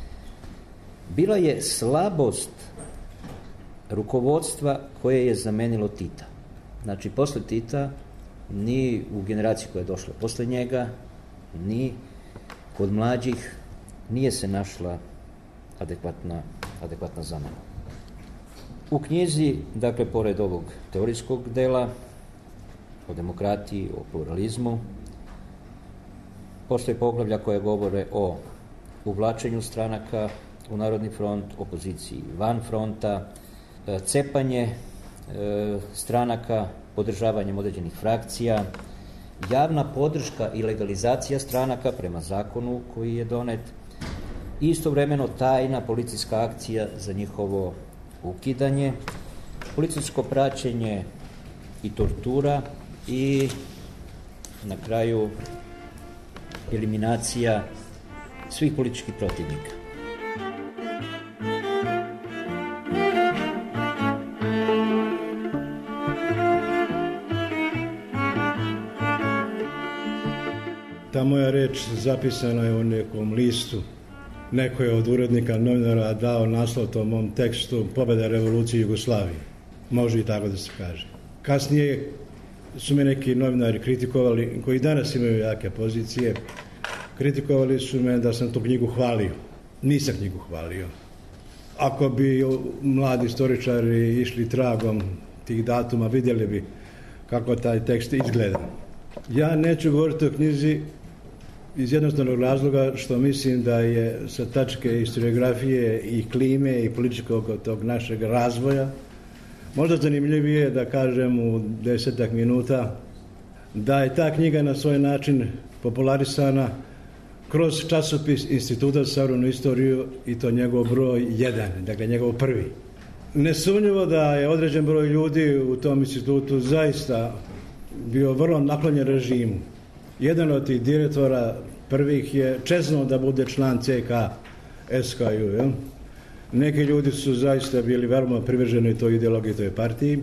bila je slabost rukovodstva koje je zamenilo Tita. Znači, posle Tita, ni u generaciji koja je došla posle njega, ni kod mlađih nije se našla adekvatna, adekvatna zamena. U knjizi, dakle, pored ovog teorijskog dela o demokratiji, o pluralizmu, postoje poglavlja koje govore o uvlačenju stranaka u Narodni front, opoziciji van fronta, cepanje stranaka, podržavanjem određenih frakcija, javna podrška i legalizacija stranaka prema zakonu koji je donet i istovremeno tajna policijska akcija za njihovo ukidanje, policijsko praćenje i tortura i na kraju eliminacija svih političkih protivnika. Ta moja reč zapisana je u nekom listu. Neko je od urednika novinara dao naslov tom mom tekstu Pobjeda revolucije Jugoslavije. Može i tako da se kaže. Kasnije su me neki novinari kritikovali, koji danas imaju jake pozicije, kritikovali su me da sam tu knjigu hvalio. Nisam knjigu hvalio. Ako bi mladi istoričari išli tragom tih datuma, vidjeli bi kako taj tekst izgleda. Ja neću govoriti o knjizi iz jednostavnog razloga što mislim da je sa tačke historiografije i klime i političkog tog našeg razvoja možda zanimljivije da kažem u desetak minuta da je ta knjiga na svoj način popularisana kroz časopis Instituta za savremenu istoriju i to njegov broj jedan, dakle njegov prvi. Nesumnjivo da je određen broj ljudi u tom institutu zaista bio vrlo naklonjen režimu. Jedan od tih direktora prvih je čeznuo da bude član C K S K U. Jel? Neki ljudi su zaista bili veoma privrženi toj ideologiji, toj partiji,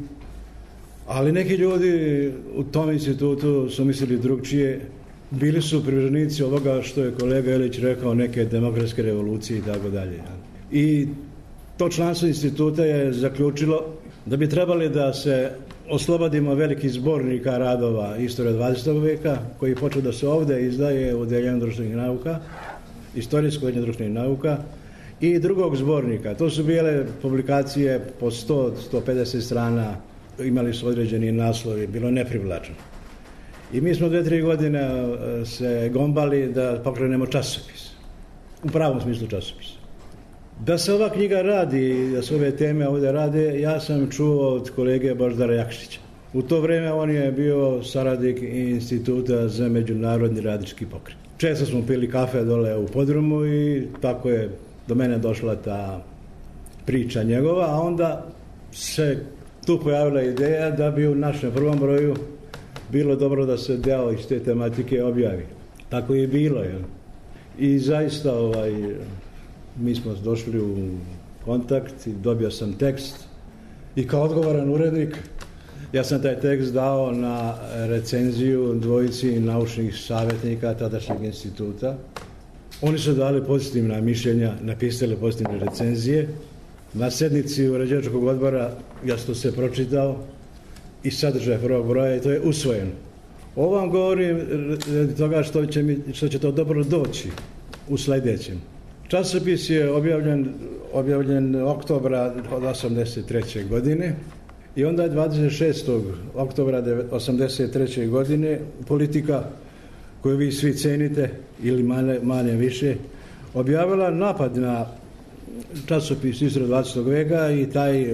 ali neki ljudi u tom institutu su mislili drugčije, bili su privrženici ovoga što je kolega Ilić rekao, neke demokratske revolucije i tako dalje. I to članstvo instituta je zaključilo da bi trebali da se oslobodimo velikih zbornika radova istorije dvadesetog veka, koji je počeo da se ovde izdaje u odeljenju društvenih nauka, istorijsko odeljenje društvenih nauka, i drugog zbornika. To su bile publikacije po sto do sto pedeset strana, imali su određeni naslovi, bilo neprivlačno. I mi smo dve, tri godine se gombali da pokrenemo časopis, u pravom smislu časopis. Da se ova knjiga radi, da se ove teme ovdje rade, ja sam čuo od kolege Božidara Jakšića. U to vrijeme on je bio saradnik Instituta za međunarodni radnički pokret. često smo pili kafe dole u podrumu i tako je do mene došla ta priča njegova, a onda se tu pojavila ideja da bi u našem prvom broju bilo dobro da se deo iz te tematike objavi. Tako je bilo, jel? I zaista ovaj, mi smo došli u kontakt i dobio sam tekst i kao odgovoran urednik ja sam taj tekst dao na recenziju dvojici naučnih savjetnika tadašnjeg instituta. Oni su dali pozitivna mišljenja, napisali pozitivne recenzije. Na sednici uređivačkog odbora ja sam to sve pročitao i sadržaj prvog broja i to je usvojeno. Ovo vam govorim radi toga što će, mi, što će to dobro doći u sljedećem. Časopis je objavljen, objavljen oktobra osamdeset treće godine i onda je dvadeset šestog oktobra osamdeset treće godine Politika, koju vi svi cenite ili manje, manje više, objavila napad na časopis Istra dvadesetog veka i taj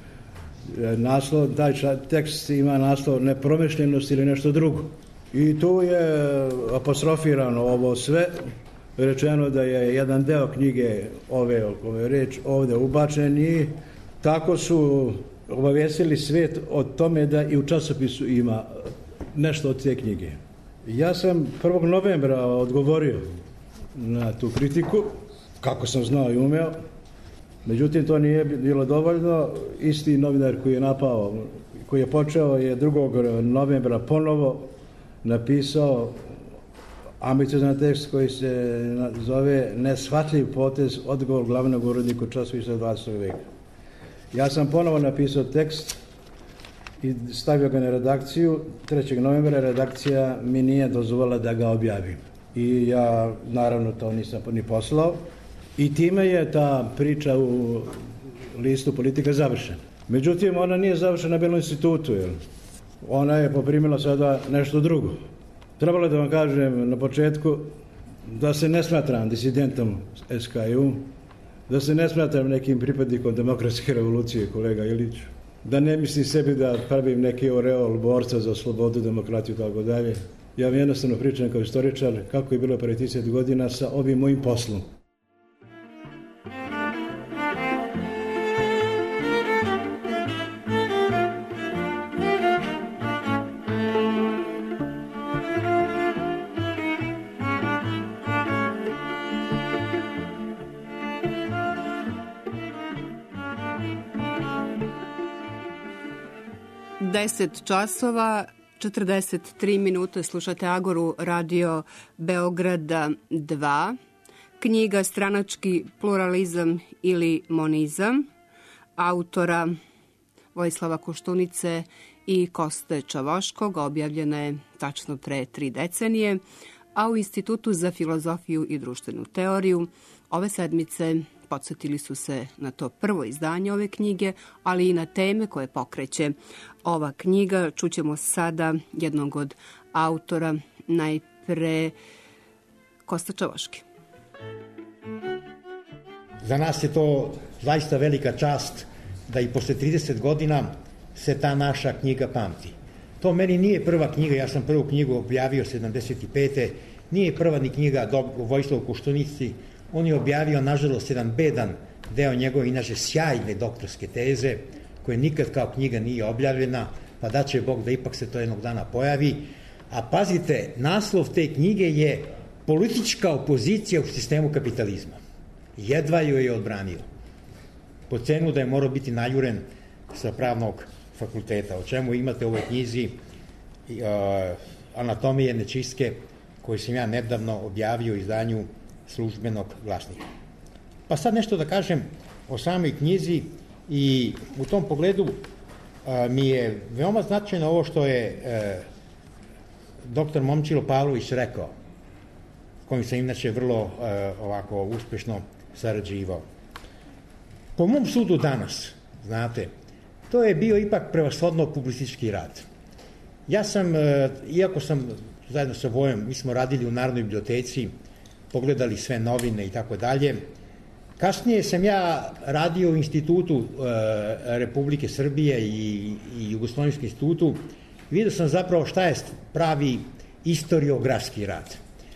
naslov, taj tekst ima naslov Nepromišljenost ili nešto drugo. I tu je apostrofirano ovo sve, rečeno da je jedan deo knjige ove o kojoj je reč ovdje ubačen i tako su obavijestili svijet o tome da i u časopisu ima nešto od te knjige. Ja sam prvog novembra odgovorio na tu kritiku, kako sam znao i umeo. Međutim, to nije bilo dovoljno. Isti novinar koji je napao, koji je počeo, je drugog novembra ponovo napisao ambiciozan tekst koji se zove Neshvatljiv potez, odgovor glavnog urednika časopisa dvadesetog veka. Ja sam ponovo napisao tekst i stavio ga na redakciju. trećeg novembra redakcija mi nije dozvolila da ga objavim. I ja, naravno, to nisam ni poslao. I time je ta priča u listu Politika završena. Međutim, ona nije završena na Belom institutu. Jel? Ona je poprimila sada nešto drugo. Trebalo da vam kažem na početku da se ne smatram disidentom S K U, da se ne smatram nekim pripadnikom demokratske revolucije, kolega Ilić, da ne mislim sebi da pravim neki oreol borca za slobodu, demokratiju i tako dalje. Ja vam jednostavno pričam kao istoričar kako je bilo pre trideset godina sa ovim mojim poslom. deset časova, četrdeset tri minute, slušate Agoru radio Beograda dva, knjiga Stranački pluralizam ili monizam, autora Vojislava Koštunice i Koste Čavoškog, objavljena je tačno pre tri decenije, a u Institutu za filozofiju i društvenu teoriju ove sedmice podsjetili su se na to prvo izdanje ove knjige, ali i na teme koje pokreće ova knjiga. Čućemo sada jednog od autora, najpre Kosta Čavoški. Za nas je to zaista velika čast da i posle trideset godina se ta naša knjiga pamti. To meni nije prva knjiga, ja sam prvu knjigu objavio sedamdeset pete. Nije prva ni knjiga o Vojislavu Koštunici. On je objavio, nažalost, jedan bedan deo njegove, inače sjajne doktorske teze, koje nikad kao knjiga nije objavljena, pa da će Bog da ipak se to jednog dana pojavi. A pazite, naslov te knjige je Politička opozicija u sistemu kapitalizma. Jedva joj je odbranio. Po cenu da je morao biti najuren sa pravnog fakulteta, o čemu imate u ovoj knjizi uh, Anatomije nečistke, koju sam ja nedavno objavio u izdanju Službenog glasnika. Pa sad nešto da kažem o samoj knjizi i u tom pogledu a, mi je veoma značajno ovo što je e, doktor Momčilo Pavlović rekao, kojim sam inače vrlo e, ovako uspešno sarađivao. Po mom sudu danas, znate, to je bio ipak prevashodno publicistički rad. Ja sam, e, iako sam zajedno sa Vojom, mi smo radili u Narodnoj biblioteci, pogledali sve novine i tako dalje. Kasnije sam ja radio u Institutu e, Republike Srbije i, i Jugoslovenskom institutu. Vidio sam zapravo šta je pravi istoriografski rad.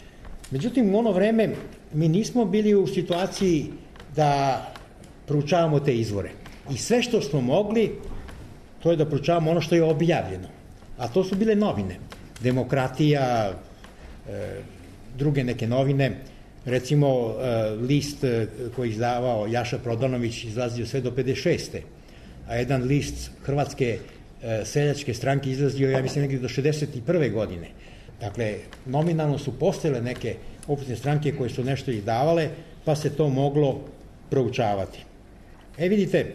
Međutim, u ono vreme mi nismo bili u situaciji da proučavamo te izvore. I sve što smo mogli, to je da proučavamo ono što je objavljeno. A to su bile novine. Demokratija, e, druge neke novine, recimo e, list koji je izdavao Jaša Prodanović izlazio sve do pedeset šeste. A jedan list Hrvatske e, seljačke stranke izlazio, ja mislim, negdje do šezdeset prve godine. Dakle, nominalno su postojale neke opozicijne stranke koje su nešto izdavale, pa se to moglo proučavati. E, vidite,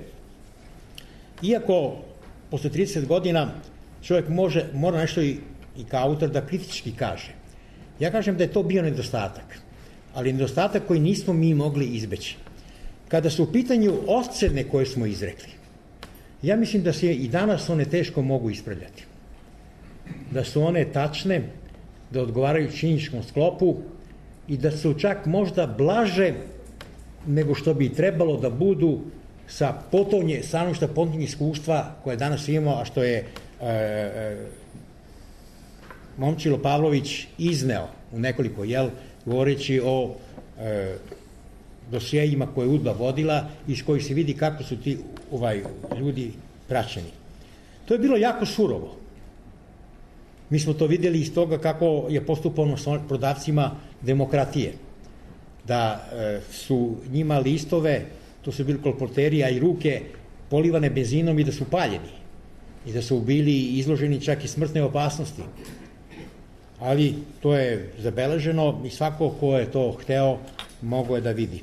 iako posle trideset godina čovjek može, mora nešto i, i kao autor da kritički kaže. Ja kažem da je to bio nedostatak, ali nedostatak koji nismo mi mogli izbeći. Kada su u pitanju ocene koje smo izrekli, ja mislim da se i danas one teško mogu ispravljati. Da su one tačne, da odgovaraju činjeničkom sklopu i da su čak možda blaže nego što bi trebalo da budu sa potonje, stanovišta potonje iskustva koje danas imamo, a što je e, e, Momčilo Pavlović izneo u nekoliko, jel, govoreći o e, dosjejima koje je UDBA vodila, iz kojih se vidi kako su ti ovaj, ljudi praćeni. To je bilo jako surovo. Mi smo to vidjeli iz toga kako je postupano s prodavcima demokratije. Da e, su njima listove, to su bili kolporteri, a i ruke polivane benzinom i da su paljeni. I da su bili izloženi čak i smrtne opasnosti. Ali to je zabeleženo i svako ko je to hteo mogao je da vidi.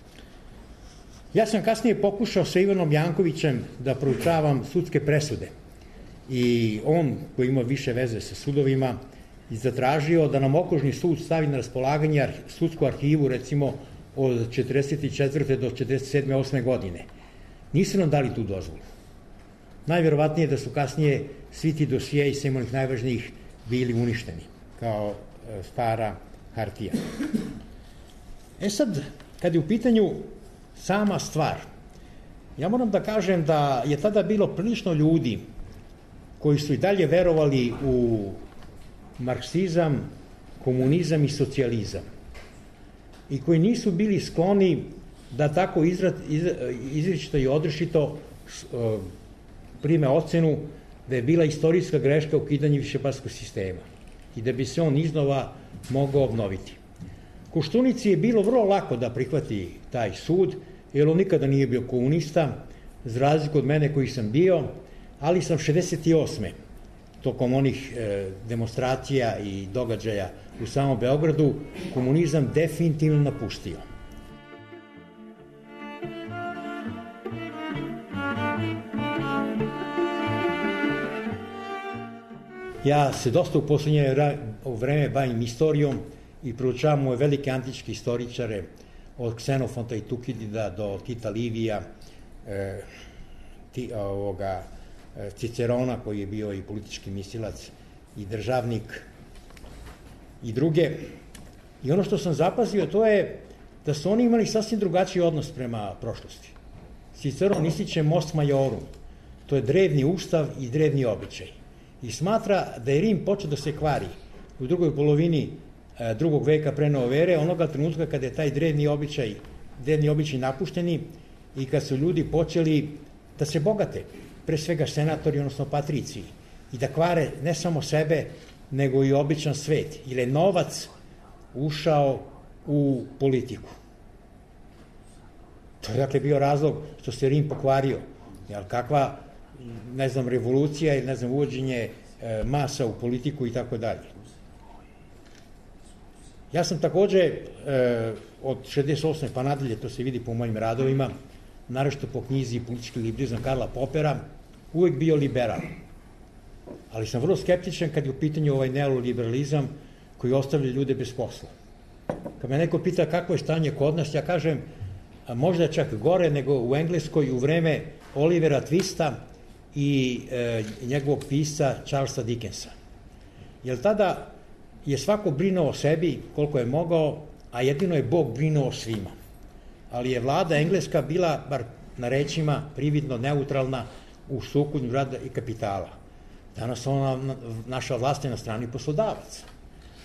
Ja sam kasnije pokušao sa Ivanom Jankovićem da proučavam sudske presude. I on, koji ima više veze sa sudovima, i zatražio da nam okružni sud stavi na raspolaganje sudsku arhivu, recimo, od četrdeset četvrte do četrdeset sedme osme godine. Nisu nam dali tu dozvolu. Najvjerovatnije da su kasnije svi ti dosjeji, sem onih najvažnijih, bili uništeni, kao e, stara hartija. E sad, kad je u pitanju sama stvar, ja moram da kažem da je tada bilo prilično ljudi koji su i dalje verovali u marksizam, komunizam i socijalizam i koji nisu bili skloni da tako izra, izra, izričito i odrešito uh, prime ocenu da je bila istorijska greška ukidanje višepartijskog sistema i da bi se on iznova mogao obnoviti. Koštunici je bilo vrlo lako da prihvati taj sud, jer on nikada nije bio komunista, za razliku od mene koji sam bio, ali sam šezdeset osme tokom onih e, demonstracija i događaja u samom Beogradu komunizam definitivno napustio. Ja se dosta u poslednje vreme bavim istorijom i proučavam ove velike antičke istoričare od Ksenofonta i Tukidida do Tita Livija, e, ti, ovoga, Cicerona, koji je bio i politički mislilac i državnik i druge. I ono što sam zapazio to je da su oni imali sasvim drugačiji odnos prema prošlosti. Ciceron ističe Most Majorum, to je drevni ustav i drevni običaj. I smatra da je Rim počeo da se kvari u drugoj polovini e, drugog veka pre nove ere, onoga trenutka kada je taj drevni običaj, drevni običaj napušteni i kad su ljudi počeli da se bogate, pre svega senatori, odnosno patriciji, i da kvare ne samo sebe, nego i običan svet, jer je novac ušao u politiku. To je dakle bio razlog što se Rim pokvario. Jel, kakva, ne znam, revolucija ili ne znam, uvođenje e, masa u politiku i tako dalje. Ja sam takođe e, od šezdeset osme pa nadalje, to se vidi po mojim radovima, naročito po knjizi Politički liberalizam Karla Popera, uvek bio liberal. Ali sam vrlo skeptičan kad je u pitanju ovaj neoliberalizam koji ostavlja ljude bez posla. Kad me neko pita kako je stanje kod nas, ja kažem, a možda je čak gore nego u Engleskoj u vreme Olivera Twista i e, njegovog pisca Charlesa Dickensa. Jer tada je svako brinuo o sebi koliko je mogao, a jedino je Bog brinuo o svima. Ali je vlada engleska bila, bar na rečima, prividno neutralna u sukobu rada i kapitala. Danas ona, naša vlast je na strani poslodavaca.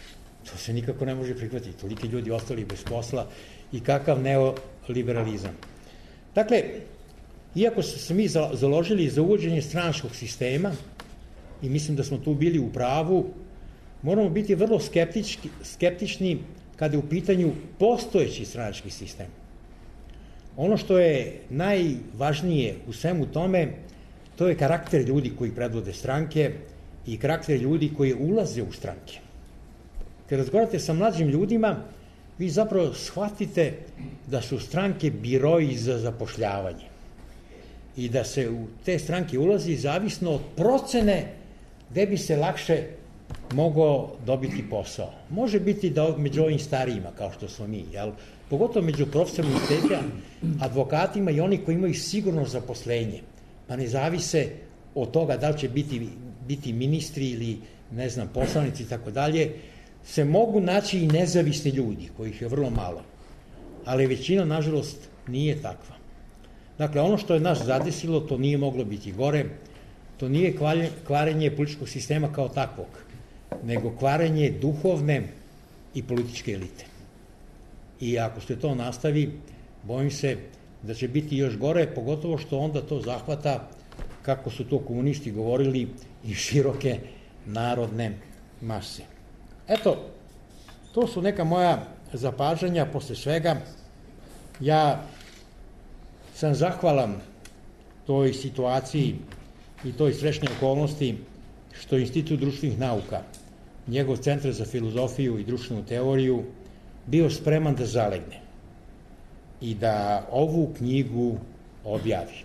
To se nikako ne može prihvatiti. Toliki ljudi ostali bez posla i kakav neoliberalizam. Dakle, iako su se mi založili za uvođenje stranačkog sistema, i mislim da smo tu bili u pravu, moramo biti vrlo skeptički, skeptični kada je u pitanju postojeći stranački sistem. Ono što je najvažnije u svemu tome, to je karakter ljudi koji predvode stranke i karakter ljudi koji ulaze u stranke. Kad razgovarate sa mlađim ljudima, vi zapravo shvatite da su stranke biroji za zapošljavanje i da se u te stranke ulazi zavisno od procene gde bi se lakše mogao dobiti posao. Može biti da među ovim starijima, kao što smo mi, jel? Pogotovo među profesorima univerziteta, advokatima i oni koji imaju sigurno zaposlenje, pa ne zavise od toga da li će biti, biti ministri ili, ne znam, poslanici i tako dalje, se mogu naći i nezavisni ljudi, kojih je vrlo malo. Ali većina, nažalost, nije takva. Dakle, ono što je nas zadesilo, to nije moglo biti gore, to nije kvarenje političkog sistema kao takvog, nego kvarenje duhovne i političke elite. I ako se to nastavi, bojim se da će biti još gore, pogotovo što onda to zahvata, kako su to komunisti govorili, i široke narodne mase. Eto, to su neka moja zapažanja. Posle svega, ja sam zahvalan toj situaciji i toj srećnoj okolnosti što Institut društvenih nauka, njegov centar za filozofiju i društvenu teoriju, bio spreman da zalegne i da ovu knjigu objavi.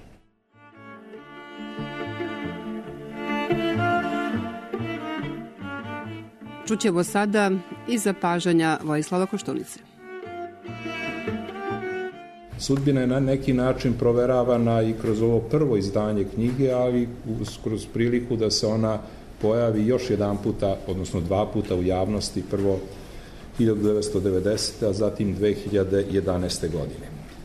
Čućemo sada i zapažanja Vojislava Koštunice. Sudbina je na neki način proveravana i kroz ovo prvo izdanje knjige, ali kroz priliku da se ona pojavi još jedan puta, odnosno dva puta u javnosti, prvo hiljadu devetsto devedesete. a zatim dve hiljade jedanaeste. godine.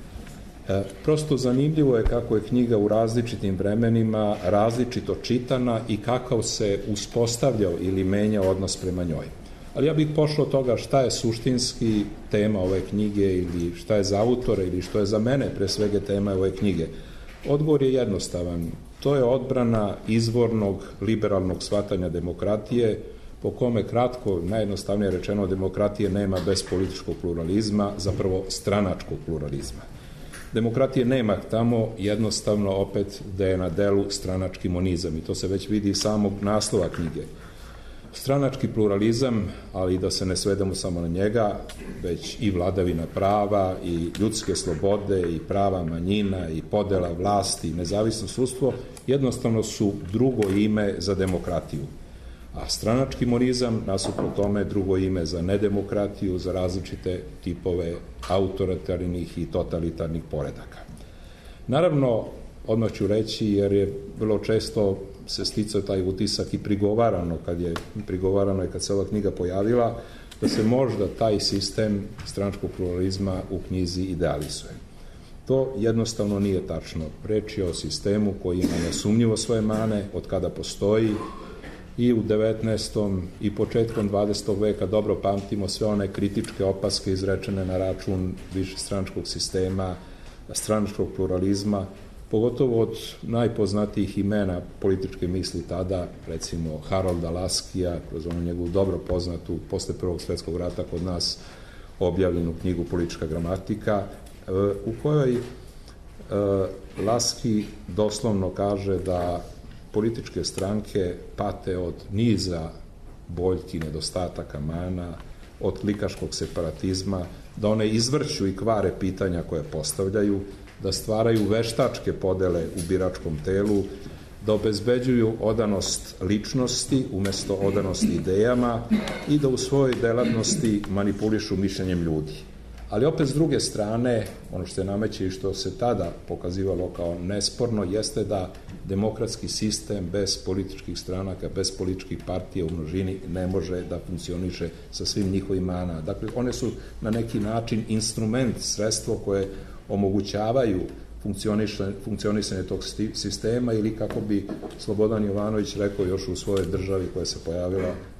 E, prosto zanimljivo je kako je knjiga u različitim vremenima različito čitana i kakav se uspostavljao ili menjao odnos prema njoj. Ali ja bih pošao od toga šta je suštinski tema ove knjige ili šta je za autora ili što je za mene pre svega tema ove knjige. Odgovor je jednostavan. To je odbrana izvornog liberalnog shvatanja demokratije, po kome kratko, najjednostavnije rečeno, demokratije nema bez političkog pluralizma, zapravo stranačkog pluralizma. Demokratije nema tamo, jednostavno opet da je na delu stranački monizam i to se već vidi iz samog naslova knjige. Stranački pluralizam, ali da se ne svedemo samo na njega, već i vladavina prava, i ljudske slobode, i prava manjina, i podela vlasti, i nezavisno sudstvo, jednostavno su drugo ime za demokratiju. A stranački monizam, nasuprot tome, drugo ime za nedemokratiju, za različite tipove autoritarnih i totalitarnih poredaka. Naravno, odmah ću reći, jer je vrlo često se sticao taj utisak i prigovarano kad je prigovarano i kad se ova knjiga pojavila, da se možda taj sistem stranačkog pluralizma u knjizi idealizuje. To jednostavno nije tačno. Reč je o sistemu koji ima nesumnjivo svoje mane, od kada postoji, i u devetnaestom i početkom dvadesetog veka dobro pamtimo sve one kritičke opaske izrečene na račun višestranačkog sistema, stranačkog pluralizma, pogotovo od najpoznatijih imena političke misli tada, recimo Harolda Laskija, kroz onu njegovu dobro poznatu, posle Prvog svetskog rata kod nas objavljenu knjigu Politička gramatika, u kojoj Laski doslovno kaže da političke stranke pate od niza boljki, nedostataka, mana, od klikaškog separatizma, da one izvrću i kvare pitanja koje postavljaju, da stvaraju veštačke podele u biračkom telu, da obezbeđuju odanost ličnosti umesto odanosti idejama i da u svojoj delatnosti manipulišu mišljenjem ljudi. Ali opet s druge strane, ono što je nameće i što se tada pokazivalo kao nesporno, jeste da demokratski sistem bez političkih stranaka, bez političkih partija u množini ne može da funkcioniše sa svim njihovim mana. Dakle, one su na neki način instrument, sredstvo koje omogućavaju funkcionisanje tog sistema ili, kako bi Slobodan Jovanović rekao još u svojoj državi koja se pojavila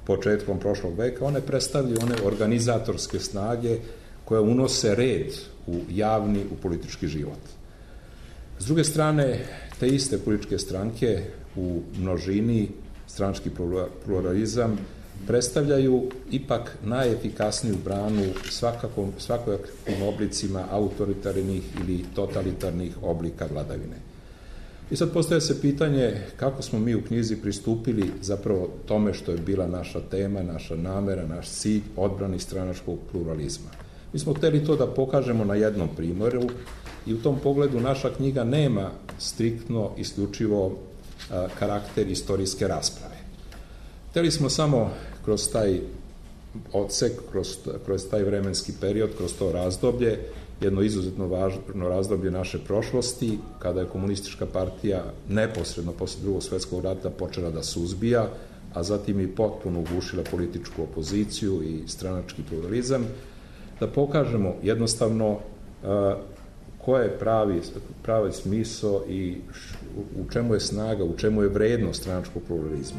početkom prošlog veka, one predstavljaju one organizatorske snage koje unose red u javni, u politički život. S druge strane, te iste političke stranke u množini, stranački pluralizam, predstavljaju ipak najefikasniju branu svakakvom, svakojakim oblicima autoritarnih ili totalitarnih oblika vladavine. I sad postavlja se pitanje kako smo mi u knjizi pristupili zapravo tome što je bila naša tema, naša namera, naš cilj, odbrani stranačkog pluralizma. Mi smo hteli to da pokažemo na jednom primjeru i u tom pogledu naša knjiga nema striktno, isključivo a, karakter istorijske rasprave. Hteli smo samo kroz taj odsek, kroz, kroz taj vremenski period, kroz to razdoblje, jedno izuzetno važno razdoblje naše prošlosti, kada je komunistička partija neposredno posle drugog svjetskog rata počela da suzbija, a zatim i potpuno ugušila političku opoziciju i stranački pluralizam, da pokažemo jednostavno uh, ko je pravi, pravi smisao i š, u čemu je snaga, u čemu je vrednost stranačkog pluralizma.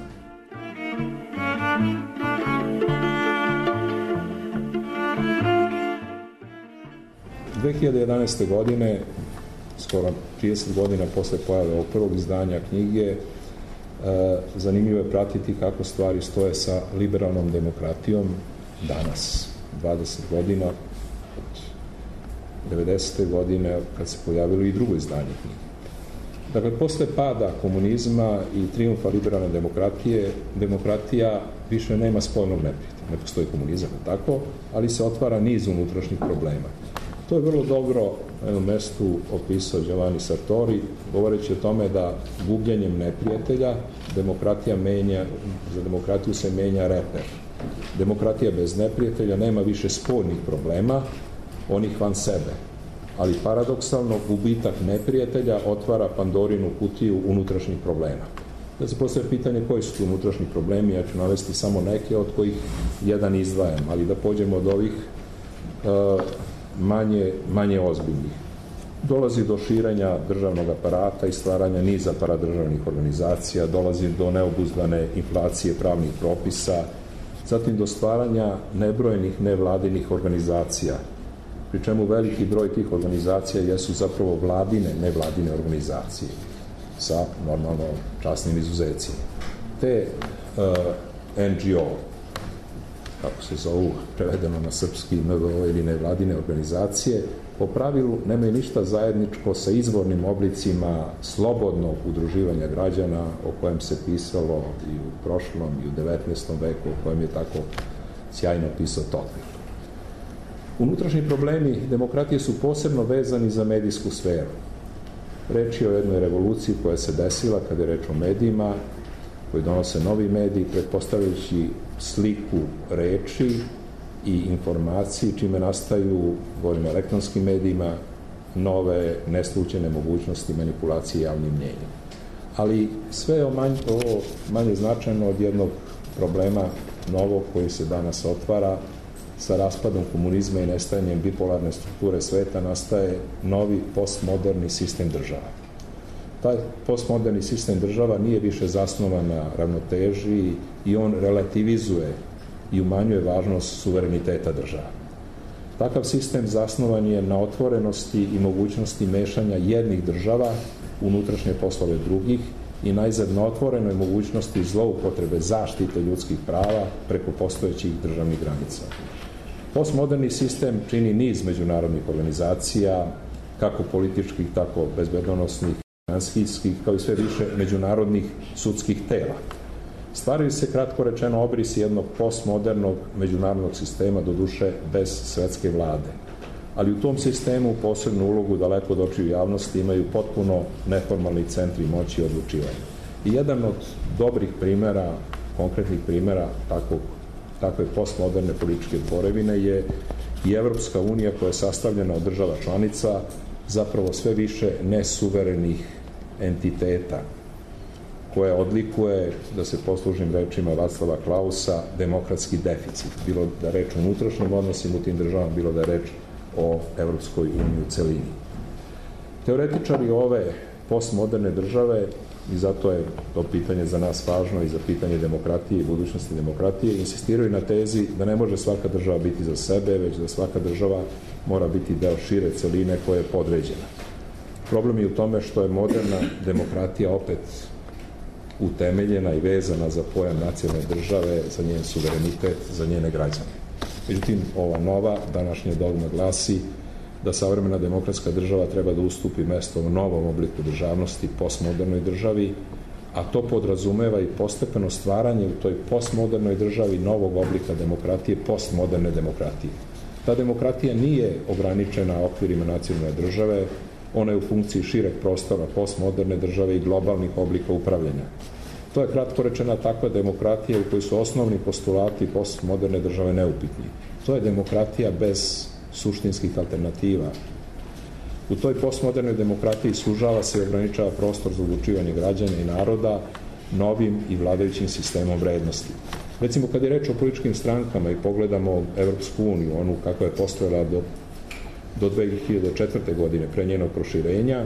dve hiljade jedanaeste. godine, skoro trideset godina posle pojave ovog prvog izdanja knjige, e, zanimljivo je pratiti kako stvari stoje sa liberalnom demokratijom danas, dvadeset godina, od devedesete. godine, kad se pojavilo i drugo izdanje knjige. Dakle, posle pada komunizma i trijumfa liberalne demokratije, demokratija više nema spoljnog neprijatelja. Ne postoji komunizam, tako, ali se otvara niz unutrašnjih problema. To je vrlo dobro na jednom mestu opisao Giovanni Sartori, govoreći o tome da gubljenjem neprijatelja demokratija menja, za demokratiju se menja reper. Demokratija bez neprijatelja nema više spoljnih problema, onih van sebe. Ali paradoksalno, gubitak neprijatelja otvara Pandorinu kutiju unutrašnjih problema. Da se postavlja pitanje koji su tu unutrašnji problemi, ja ću navesti samo neke od kojih jedan izdvajam, ali da pođemo od ovih uh, manje, manje ozbiljnih. Dolazi do širenja državnog aparata i stvaranja niza paradržavnih organizacija, dolazi do neobuzdane inflacije pravnih propisa, zatim do stvaranja nebrojenih nevladinih organizacija, pri čemu veliki broj tih organizacija jesu zapravo vladine, nevladine organizacije, sa normalno časnim izuzecima. Te uh, en ge o, kako se zovu, prevedeno na srpski en ve o ili nevladine organizacije, po pravilu nemaju ništa zajedničko sa izvornim oblicima slobodnog udruživanja građana o kojem se pisalo i u prošlom i u devetnaestom veku, o kojem je tako sjajno pisao Tocqueville. Unutrašnji problemi demokratije su posebno vezani za medijsku sferu. Reč je o jednoj revoluciji koja se desila kada je reč o medijima, koji donose novi mediji, pretpostavljajući sliku reči i informaciji, čime nastaju, govorim o elektronskim medijima, nove neslučajne mogućnosti manipulacije javnim mnjenjem. Ali sve je manje, ovo manje značajno od jednog problema novog koji se danas otvara. Sa raspadom komunizma i nestajanjem bipolarne strukture sveta nastaje novi postmoderni sistem država. Taj postmoderni sistem država nije više zasnovan na ravnoteži i on relativizuje i umanjuje važnost suvereniteta država. Takav sistem zasnovan je na otvorenosti i mogućnosti mešanja jednih država u unutrašnje poslove drugih i najzad na otvorenoj mogućnosti zloupotrebe zaštite ljudskih prava preko postojećih državnih granica. Postmoderni sistem čini niz međunarodnih organizacija, kako političkih, tako bezbedonosnih, finansijskih, kao i sve više međunarodnih sudskih tela. Stvaraju se, kratko rečeno, obrisi jednog postmodernog međunarodnog sistema, doduše bez svetske vlade. Ali u tom sistemu posebnu ulogu daleko od očiju javnosti imaju potpuno neformalni centri moći i odlučivanja. I jedan od dobrih primjera, konkretnih primjera takvog takve postmoderne političke tvorevine je i Evropska unija koja je sastavljena od država članica, zapravo sve više nesuverenih entiteta, koje odlikuje, da se poslužim rečima Václava Klausa, demokratski deficit. Bilo da reč o unutrašnjim odnosima u tim državama, bilo da reč o Evropskoj uniji u celini. Teoretičari ove postmoderne države i zato je to pitanje za nas važno i za pitanje demokratije i budućnosti demokratije, insistiraju na tezi da ne može svaka država biti za sebe, već da svaka država mora biti deo šire celine koja je podređena. Problem je u tome što je moderna demokratija opet utemeljena i vezana za pojam nacionalne države, za njen suverenitet, za njene građane. Međutim, ova nova današnja dogma glasi da savremena demokratska država treba da ustupi mesto u novom obliku državnosti, postmodernoj državi, a to podrazumeva i postepeno stvaranje u toj postmodernoj državi novog oblika demokratije, postmoderne demokratije. Ta demokratija nije ograničena okvirima nacionalne države, ona je u funkciji šireg prostora postmoderne države i globalnih oblika upravljanja. To je kratko rečena takva demokratija u kojoj su osnovni postulati postmoderne države neupitni. To je demokratija bez suštinskih alternativa. U toj postmodernoj demokratiji sužava se i ograničava prostor za odlučivanje građana i naroda novim i vladajućim sistemom vrednosti. Recimo, kad je reč o političkim strankama i pogledamo Evropsku uniju, onu kako je postojala do, do dve hiljade četvrte. godine pre njenog proširenja,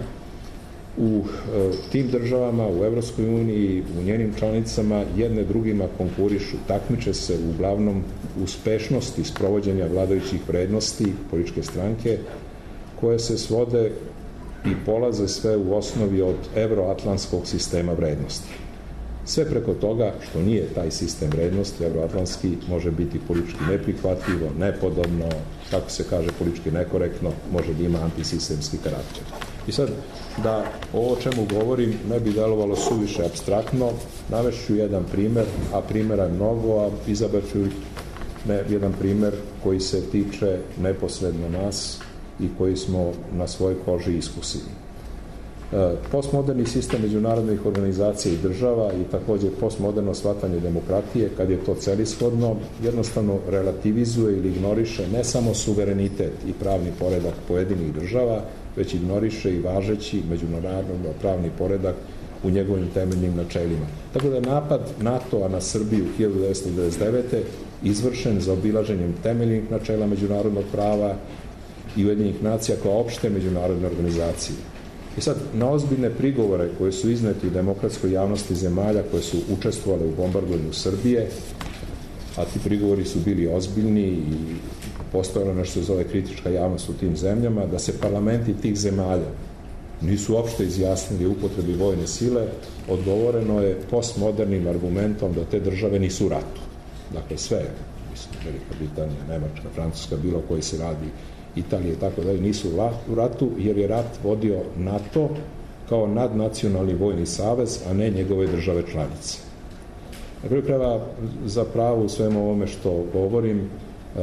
u e, tim državama, u Evropskoj uniji, u njenim članicama, jedne drugima konkurišu, takmiče se uglavnom uspešnosti sprovođenja vladajućih vrednosti političke stranke, koje se svode i polaze sve u osnovi od evroatlantskog sistema vrednosti. Sve preko toga što nije taj sistem vrednosti, evroatlantski, može biti politički neprihvatljivo, nepodobno, kako se kaže, politički nekorektno, može da ima antisistemski karakter. I sad, da ovo o čemu govorim ne bi delovalo suviše apstraktno, navešću jedan primer, a primjera je mnogo, a izabraću ne, jedan primer koji se tiče neposredno nas i koji smo na svojoj koži iskusili. E, postmoderni sistem međunarodnih organizacija i država i također postmoderno shvatanje demokratije, kad je to celishodno, jednostavno relativizuje ili ignoriše ne samo suverenitet i pravni poredak pojedinih država, već ignoriše i važeći međunarodno pravni poredak u njegovim temeljnim načelima. Tako da je napad NATO-a na Srbiju hiljadu devetsto devedeset devete. izvršen za obilaženjem temeljnih načela međunarodnog prava i Ujedinjenih nacija kao opšte međunarodne organizacije. I sad, na ozbiljne prigovore koje su izneti u demokratskoj javnosti zemalja koje su učestvovale u bombardovanju Srbije, a ti prigovori su bili ozbiljni i postojalo nešto se zove kritička javnost u tim zemljama, da se parlamenti tih zemalja nisu uopšte izjasnili u upotrebi vojne sile, odgovoreno je postmodernim argumentom da te države nisu u ratu. Dakle, sve, mislim, Velika Britanija, Nemačka, Francuska, bilo koji se radi, Italije i tako dalje, nisu u ratu, jer je rat vodio NATO kao nadnacionalni vojni savez, a ne njegove države članice. Na kraju krajeva, za pravo u svemu ovome što govorim, e,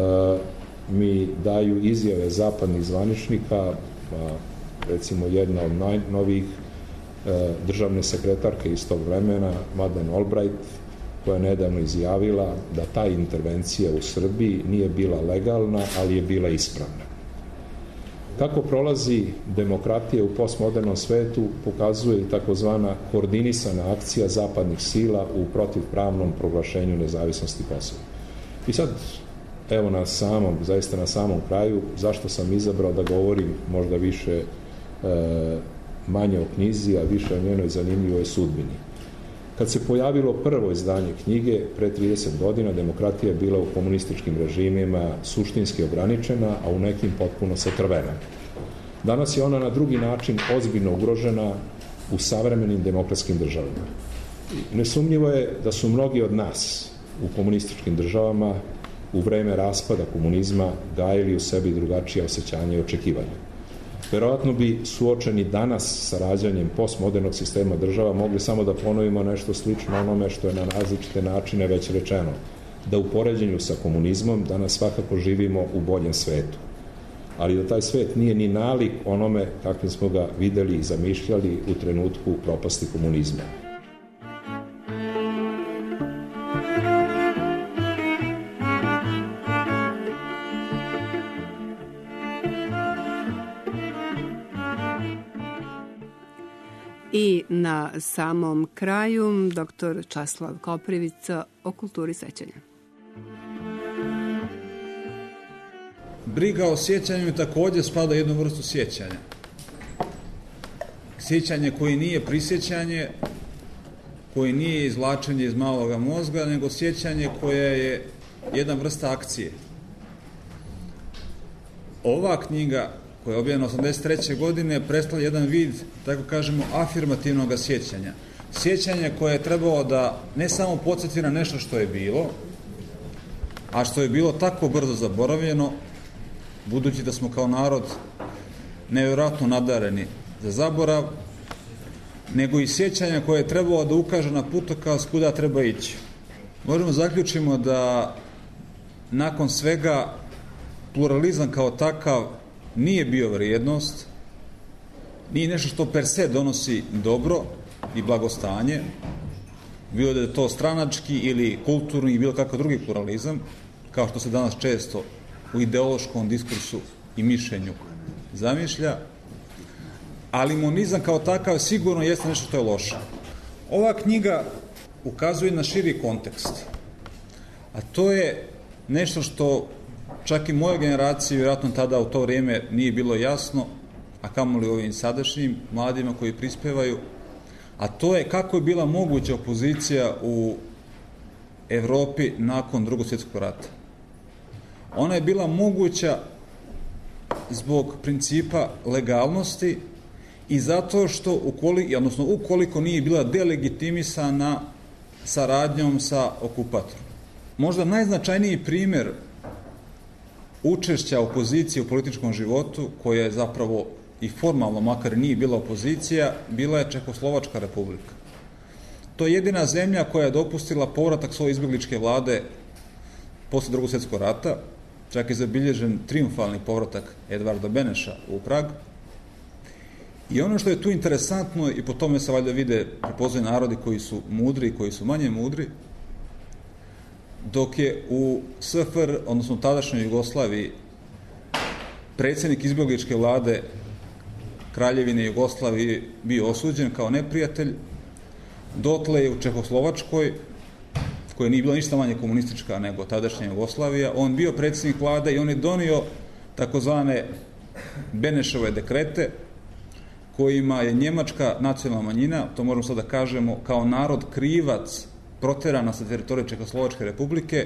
mi daju izjave zapadnih zvaničnika, a, recimo jedna od najnovijih e, državne sekretarke iz tog vremena, Madeleine Albright, koja je nedavno izjavila da ta intervencija u Srbiji nije bila legalna, ali je bila ispravna. Kako prolazi demokratija u postmodernom svetu, pokazuje i takozvana koordinisana akcija zapadnih sila u protivpravnom proglašenju nezavisnosti Kosova. I sad, evo na samom, zaista na samom kraju, zašto sam izabrao da govorim možda više e, manje o knjizi, a više o njenoj zanimljivoj sudbini. Kad se pojavilo prvo izdanje knjige, pre trideset godina, demokratija je bila u komunističkim režimima suštinski ograničena, a u nekim potpuno sakrvena. Danas je ona na drugi način ozbiljno ugrožena u savremenim demokratskim državama. Nesumnjivo je da su mnogi od nas u komunističkim državama u vreme raspada komunizma gajili u sebi drugačije osjećanje i očekivanja. Verovatno bi suočeni danas sa rađanjem postmodernog sistema država mogli samo da ponovimo nešto slično onome što je na različite načine već rečeno, da u poređenju sa komunizmom danas svakako živimo u boljem svetu, ali da taj svet nije ni nalik onome kakvim smo ga videli i zamišljali u trenutku propasti komunizma. I na samom kraju doktor Časlav Koprivica o kulturi sećanja. Briga o sjećanju također spada jednu vrstu sjećanja. Sjećanje koje nije prisjećanje koje nije izvlačenje iz maloga mozga, nego sjećanje koje je jedna vrsta akcije. Ova knjiga, koja je objavljena osamdeset treće godine, predstavlja jedan vid, tako kažemo, afirmativnog sjećanja. Sjećanje koje je trebalo da ne samo podsjeti na nešto što je bilo, a što je bilo tako brzo zaboravljeno, budući da smo kao narod nevjerojatno nadareni za zaborav, nego i sjećanja koje je trebalo da ukaže na putokaz kuda treba ići. Možemo zaključimo da nakon svega pluralizam kao takav nije bio vrijednost, nije nešto što per se donosi dobro i blagostanje, bilo da je to stranački ili kulturni i bilo kakav drugi pluralizam, kao što se danas često u ideološkom diskursu i mišljenju zamišlja, ali monizam kao takav sigurno jeste nešto što je loše. Ova knjiga ukazuje na širi kontekst, a to je nešto što čak i mojoj generaciji, vjerojatno tada u to vrijeme nije bilo jasno, a kamoli ovim sadašnjim mladima koji prispevaju, a to je kako je bila moguća opozicija u Evropi nakon Drugog svjetskog rata. Ona je bila moguća zbog principa legalnosti i zato što, ukoliko, odnosno ukoliko nije bila delegitimisana saradnjom sa okupatorom. Možda najznačajniji primjer učešća opozicije u političkom životu, koja je zapravo i formalno, makar nije bila opozicija, bila je Čehoslovačka republika. To je jedina zemlja koja je dopustila povratak svoje izbjegličke vlade posle Drugog svjetskog rata, čak je zabilježen triumfalni povratak Edvarda Beneša u Prag. I ono što je tu interesantno, i po tome se valjda vide, prepoznaju narodi koji su mudri i koji su manje mudri, dok je u S F R, odnosno tadašnjoj Jugoslaviji, predsjednik izbjegličke vlade Kraljevine Jugoslavije bio osuđen kao neprijatelj, dotle je u Čehoslovačkoj, koja nije bila ništa manje komunistička nego tadašnja Jugoslavija, on bio predsjednik vlade i on je donio takozvane Benešove dekrete, kojima je njemačka nacionalna manjina, to možemo sad da kažemo, kao narod krivac proterana sa teritorije Čehoslovačke republike,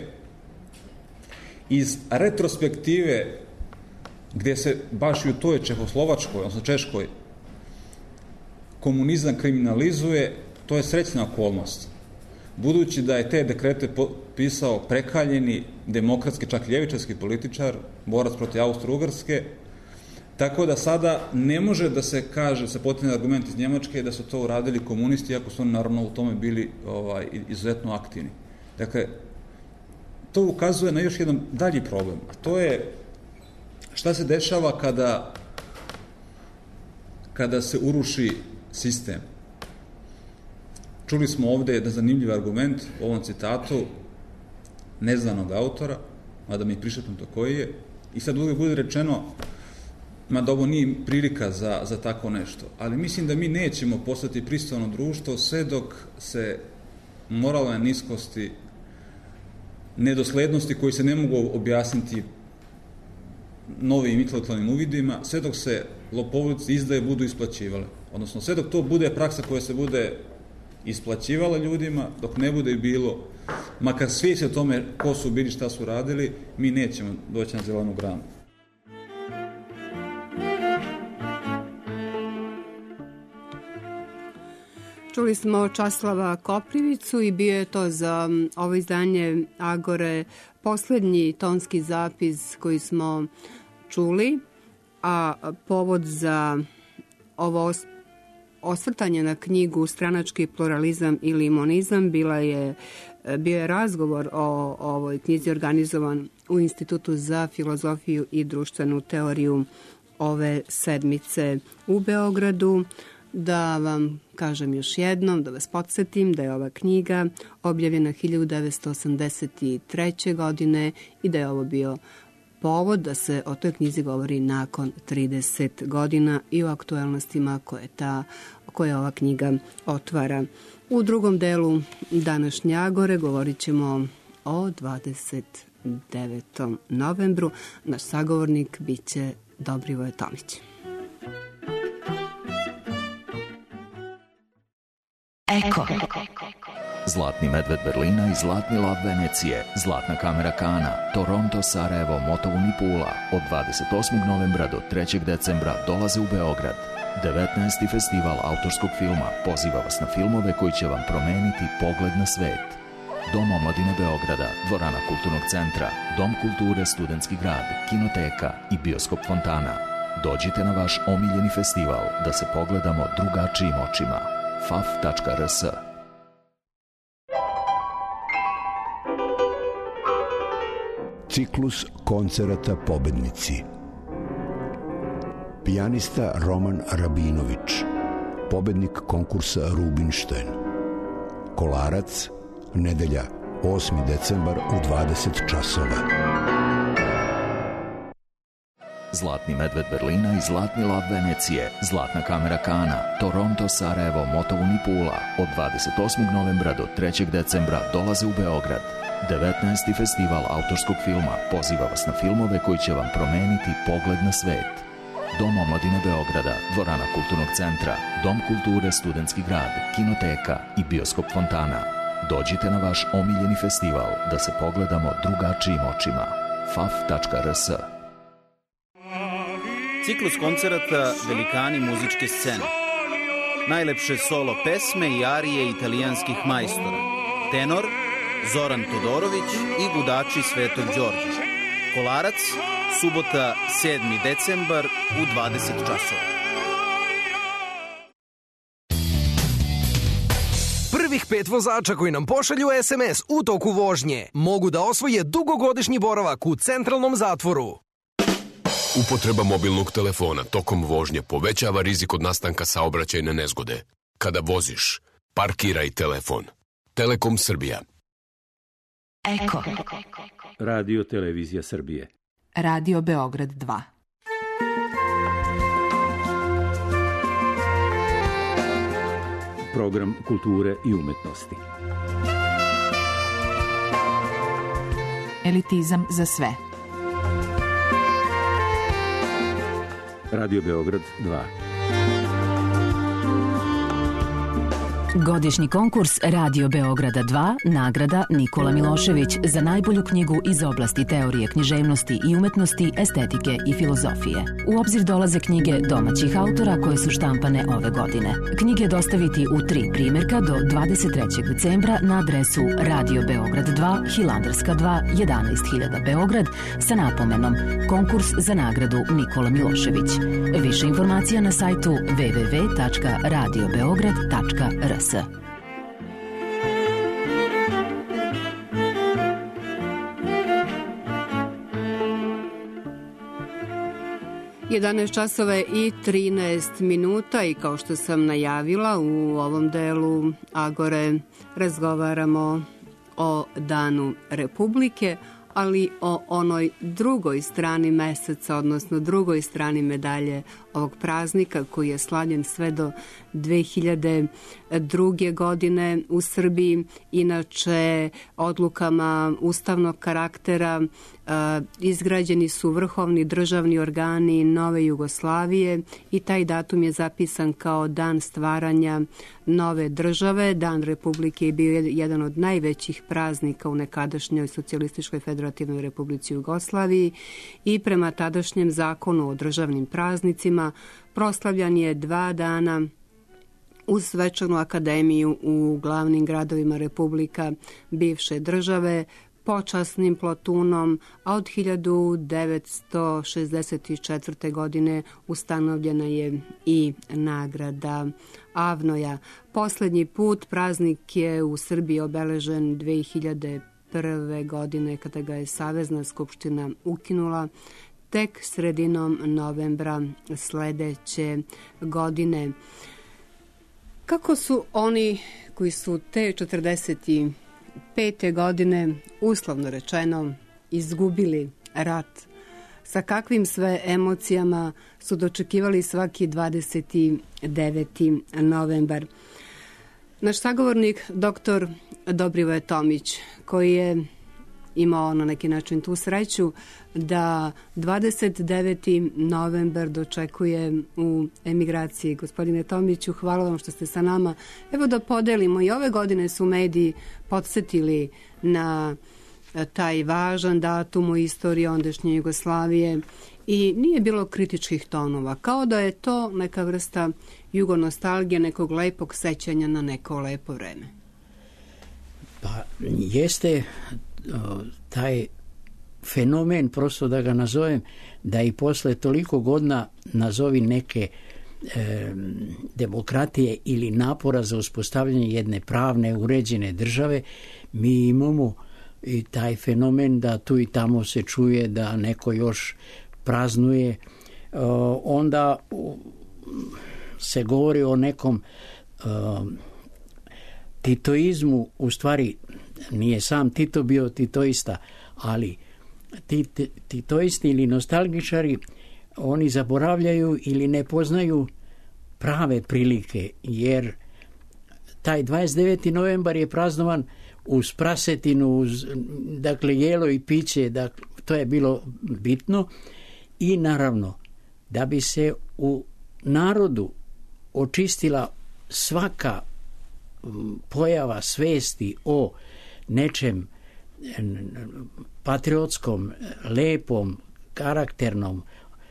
iz retrospektive gdje se baš i u toj Čehoslovačkoj, odnosno Češkoj, komunizam kriminalizuje, to je srećna okolnost. Budući da je te dekrete pisao prekaljeni, demokratski, čak ljevičarski političar, borac protiv Austro-Ugarske, tako da sada ne može da se kaže, se potigne argument iz Njemačke, da su to uradili komunisti, iako su oni naravno u tome bili ovaj, izuzetno aktivni. Dakle, to ukazuje na još jedan dalji problem, a to je šta se dešava kada, kada se uruši sistem. Čuli smo ovde jedan zanimljiv argument u ovom citatu neznanog autora, mada mi je prišetnuto koji je, i sad uvijek bude rečeno, mada ovo nije prilika za, za tako nešto, ali mislim da mi nećemo postati pristojno društvo sve dok se moralne niskosti, nedoslednosti koji se ne mogu objasniti novim intelektualnim uvidima, sve dok se lopovluci izdaje budu isplaćivale. Odnosno, sve dok to bude praksa koja se bude isplaćivala ljudima, dok ne bude bilo, makar svijest o tome ko su bili, šta su radili, mi nećemo doći na zelenu granu. Čuli smo Časlava Koprivicu i bio je to za ovo izdanje Agore poslednji tonski zapis koji smo čuli, a povod za ovo osvrtanje na knjigu Stranački pluralizam i limonizam bila je, bio je razgovor o ovoj knjizi organizovan u Institutu za filozofiju i društvenu teoriju ove sedmice u Beogradu. Da vam kažem još jednom, da vas podsjetim da je ova knjiga objavljena hiljadu devetsto osamdeset treće. godine i da je ovo bio povod da se o toj knjizi govori nakon trideset godina i o aktuelnostima koje, ta, koje ova knjiga otvara. U drugom delu današnje Agore govorit ćemo o dvadeset devetom novembru. Naš sagovornik biće Dobrivoje Tomić. Eko. Zlatni medved Berlina i Zlatni lav Venecije, Zlatna kamera Kana, Toronto, Sarajevo, Motovun i Pula od dvadeset osmog novembra do trećeg decembra dolaze u Beograd. devetnaesti festival autorskog filma poziva vas na filmove koji će vam promeniti pogled na svet. Dom omladine Beograda, dvorana Kulturnog centra, Dom kulture Studentski grad, Kinoteka i Bioskop Fontana. Dođite na vaš omiljeni festival da se pogledamo drugačijim očima. f a f tačka r s. Ciklus koncerata Pobednici. Pijanista Roman Rabinović, pobednik konkursa Rubinštajn. Kolarac, nedelja, osmi decembar u dvadeset časova. Zlatni medved Berlina i Zlatni lav Venecije, Zlatna kamera Kana, Toronto, Sarajevo, Motovun i Pula od dvadeset osmog novembra do trećeg decembra dolaze u Beograd. devetnaesti festival autorskog filma poziva vas na filmove koji će vam promeniti pogled na svet. Dom omladine Beograda, dvorana Kulturnog centra, Dom kulture Studentski grad, Kinoteka i Bioskop Fontana. Dođite na vaš omiljeni festival da se pogledamo drugačijim očima. f a f tačka r s. Ciklus koncerata Velikani muzičke scene. Najlepše solo pesme i arije italijanskih majstora. Tenor Zoran Todorović i gudači Svetog Đorđa. Kolarac, subota sedmi decembar u dvadeset časova. Prvih pet vozača koji nam pošalju es em es u toku vožnje mogu da osvoje dugogodišnji boravak u centralnom zatvoru. Upotreba mobilnog telefona tokom vožnje povećava rizik od nastanka saobraćajne nezgode. Kada voziš, parkiraj telefon. Telekom Srbija. Eko. Radio Televizija Srbije. Radio Beograd dva. Program kulture i umetnosti. Elitizam za sve. Radio Beograd dva. Godišnji konkurs Radio Beograda dva, nagrada Nikola Milošević za najbolju knjigu iz oblasti teorije književnosti i umetnosti, estetike i filozofije. U obzir dolaze knjige domaćih autora koje su štampane ove godine. Knjige dostaviti u tri primjerka do dvadeset trećeg decembra na adresu Radio Beograd dva, Hilandarska dva, jedanaest hiljada Beograd sa napomenom Konkurs za nagradu Nikola Milošević. Više informacija na sajtu w w w tačka radio beograd tačka r s. jedanaest časova i trinaest minuta i kao što sam najavila u ovom delu Agore razgovaramo o Danu Republike, ali o onoj drugoj strani meseca, odnosno drugoj strani medalje ovog praznika koji je slavljen sve do dve hiljade druge. godine u Srbiji. Inače, odlukama ustavnog karaktera izgrađeni su vrhovni državni organi nove Jugoslavije i taj datum je zapisan kao dan stvaranja nove države. Dan Republike je bio jedan od najvećih praznika u nekadašnjoj socijalističkoj federativnoj Republici Jugoslaviji i prema tadašnjem zakonu o državnim praznicima proslavljan je dva dana uz svečanu akademiju u glavnim gradovima Republika bivše države, počasnim plotunom, a od hiljadu devetsto šezdeset četvrte. godine ustanovljena je i nagrada Avnoja. Poslednji put praznik je u Srbiji obeležen dve hiljade prve. godine kada ga je Savezna skupština ukinula, tek sredinom novembra sledeće godine. Kako su oni koji su te četrdeset pete. godine, uslovno rečeno, izgubili rat, sa kakvim sve emocijama su dočekivali svaki dvadeset deveti novembar. Naš sagovornik, doktor Dobrivoje Tomić, koji je imao na neki način tu sreću da dvadeset deveti novembar dočekuje u emigraciji. Gospodine Tomiću, hvala vam što ste sa nama. Evo da podelimo, i ove godine su mediji podsjetili na taj važan datum u istoriji ondašnje Jugoslavije i nije bilo kritičkih tonova, kao da je to neka vrsta jugonostalgije, nekog lepog sećanja na neko lepo vreme. Pa jeste taj fenomen, prosto da ga nazovem, da i posle toliko godina nazovi neke e, demokratije ili napora za uspostavljanje jedne pravne, uređene države, mi imamo i taj fenomen da tu i tamo se čuje da neko još praznuje. E, onda se govori o nekom e, titoizmu, u stvari nije sam Tito bio titoista, ali ti titoisti ili nostalgičari, oni zaboravljaju ili ne poznaju prave prilike, jer taj dvadeset deveti novembar je praznovan uz prasetinu, uz, dakle, jelo i piće, dakle, to je bilo bitno. I naravno, da bi se u narodu očistila svaka pojava svesti o nečem patriotskom, lepom, karakternom,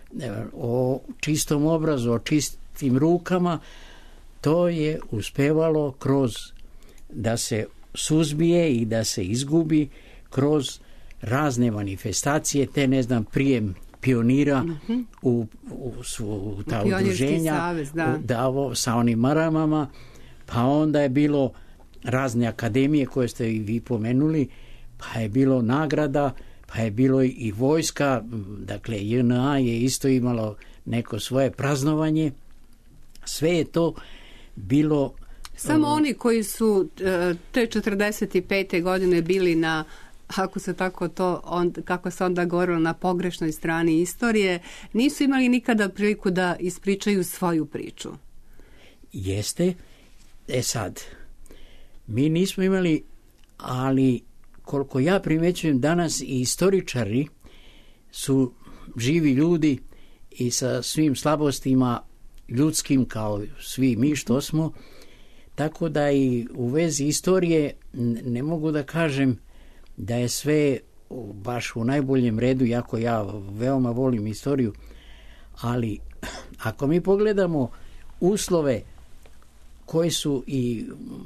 o čistom obrazu, o čistim rukama, to je uspevalo kroz da se suzbije i da se izgubi kroz razne manifestacije, te ne znam, prijem pionira mm-hmm. u, u, u ta udruženja savez, da. Da, sa onim maramama, pa onda je bilo razne akademije koje ste i vi pomenuli, pa je bilo nagrada, pa je bilo i vojska, dakle J N A je isto imalo neko svoje praznovanje. Sve je to bilo... Samo uh, oni koji su te četrdeset pete godine bili na, ako se tako to, on, kako se onda govorilo, na pogrešnoj strani istorije, nisu imali nikada priliku da ispričaju svoju priču. Jeste. E sad, mi nismo imali, ali koliko ja primećujem danas, i istoričari su živi ljudi i sa svim slabostima ljudskim kao svi mi što smo, tako da i u vezi istorije ne mogu da kažem da je sve baš u najboljem redu, iako ja veoma volim istoriju, ali ako mi pogledamo uslove koji su i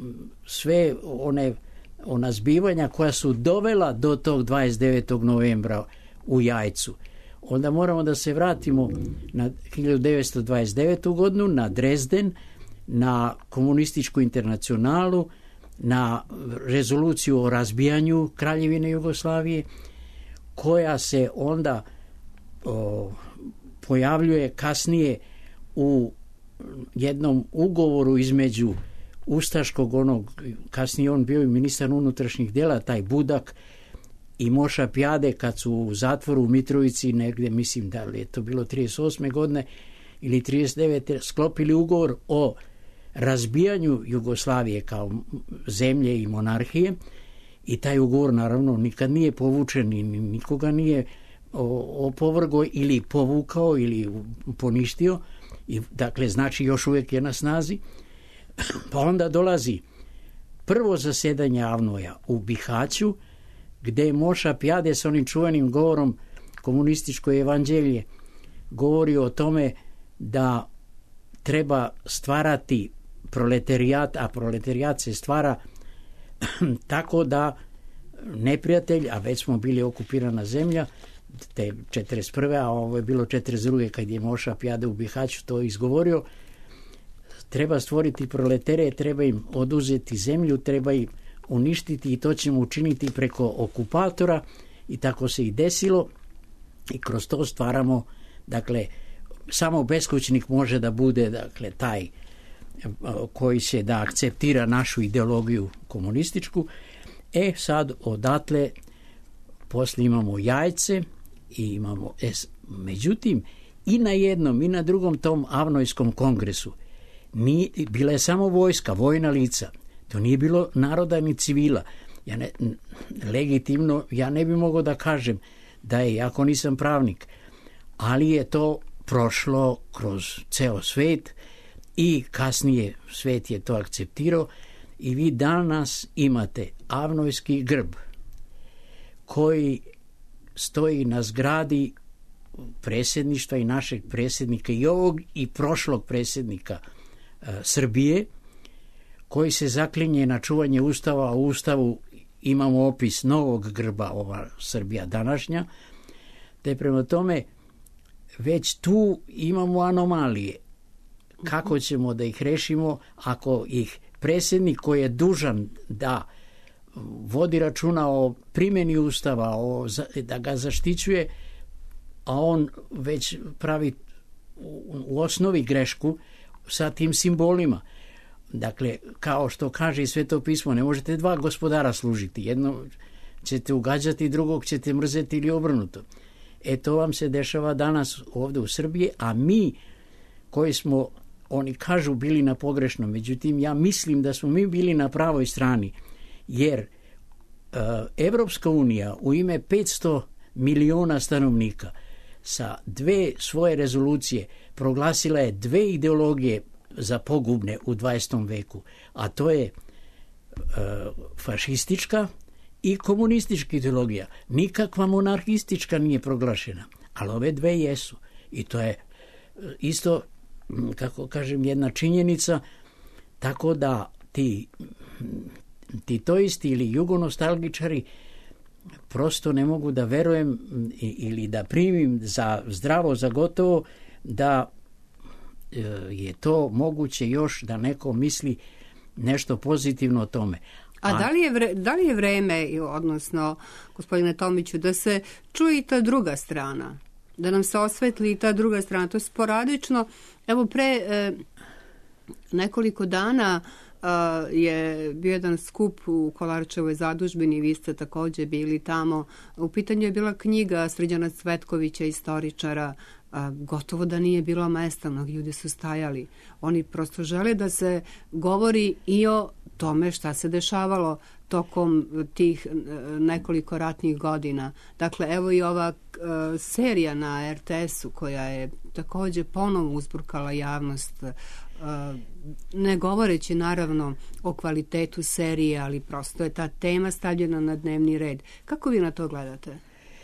sve one ona zbivanja koja su dovela do tog dvadeset devetog novembra u Jajcu, onda moramo da se vratimo na hiljadu devetsto dvadeset devetu godinu, na Dresden, na komunističku internacionalu, na rezoluciju o razbijanju Kraljevine Jugoslavije, koja se onda o, pojavljuje kasnije u jednom ugovoru između ustaškog onog, kasnije on bio i ministar unutrašnjih djela, taj Budak, i Moša Pjade, kad su u zatvoru u Mitrovici negdje, mislim da li je to bilo trideset osme godine ili trideset devete sklopili ugovor o razbijanju Jugoslavije kao zemlje i monarhije, i taj ugovor naravno nikad nije povučen i nikoga nije opovrgao ili povukao ili poništio, i dakle znači još uvijek je na snazi. Pa onda dolazi prvo zasedanje Avnoja u Bihaću, gdje je Moša Pjade s onim čuvenim govorom komunističko evanđelje govori o tome da treba stvarati proletarijat, a proletarijat se stvara tako da neprijatelj, a već smo bili okupirana zemlja, te četrdeset prve, a ovo je bilo četrdeset druge kad je Moša Pjade u Bihaću to izgovorio, treba stvoriti proletere, treba im oduzeti zemlju, treba im uništiti, i to ćemo učiniti preko okupatora, i tako se i desilo, i kroz to stvaramo, dakle, samo beskućnik može da bude, dakle, taj koji će da akceptira našu ideologiju komunističku. E sad odatle poslije imamo Jajce i imamo es. Međutim, i na jednom i na drugom tom Avnojskom kongresu nije, bila je samo vojska, vojna lica. To nije bilo naroda ni civila. ja ne, legitimno, ja ne bi mogao da kažem da je, ako nisam pravnik, ali je to prošlo kroz ceo svet i kasnije svet je to akceptirao i vi danas imate avnojski grb koji stoji na zgradi predsjedništva i našeg predsjednika i ovog i prošlog predsjednika uh, Srbije, koji se zaklinje na čuvanje Ustava, a u Ustavu imamo opis novog grba, ova Srbija današnja, te prema tome već tu imamo anomalije. Kako ćemo da ih rešimo ako ih predsjednik koji je dužan da vodi računa o primjeni Ustava, o, da ga zaštićuje, a on već pravi u, u osnovi grešku sa tim simbolima. Dakle, kao što kaže i Sveto pismo, ne možete dva gospodara služiti. Jedno ćete ugađati, drugog ćete mrzeti ili obrnuto. E to vam se dešava danas ovdje u Srbiji, a mi koji smo, oni kažu, bili na pogrešnom, međutim ja mislim da smo mi bili na pravoj strani, jer uh, Evropska unija u ime petsto miliona stanovnika sa dve svoje rezolucije proglasila je dve ideologije za pogubne u dvadesetom veku, a to je uh, fašistička i komunistička ideologija. Nikakva monarhistička nije proglašena, ali ove dve jesu. I to je isto, kako kažem, jedna činjenica, tako da ti titoisti ili jugonostalgičari prosto ne mogu da verujem ili da primim za zdravo, za gotovo, da je to moguće još da neko misli nešto pozitivno o tome. A, A da li je vre, da li je vreme, odnosno, gospodine Tomiću, da se čuje i ta druga strana? Da nam se osvetli i ta druga strana? To je sporadično. Evo, pre e, nekoliko dana e, je bio jedan skup u Kolarčevoj zadužbini, vi ste također bili tamo. U pitanju je bila knjiga Srđana Cvetkovića, istoričara. A, gotovo da nije bilo mesta, mnogi ljudi su stajali. Oni prosto žele da se govori i o tome šta se dešavalo tokom tih nekoliko ratnih godina. Dakle, evo i ova uh, serija na er te esu koja je također ponovo uzburkala javnost, uh, ne govoreći naravno o kvalitetu serije, ali prosto je ta tema stavljena na dnevni red. Kako vi na to gledate?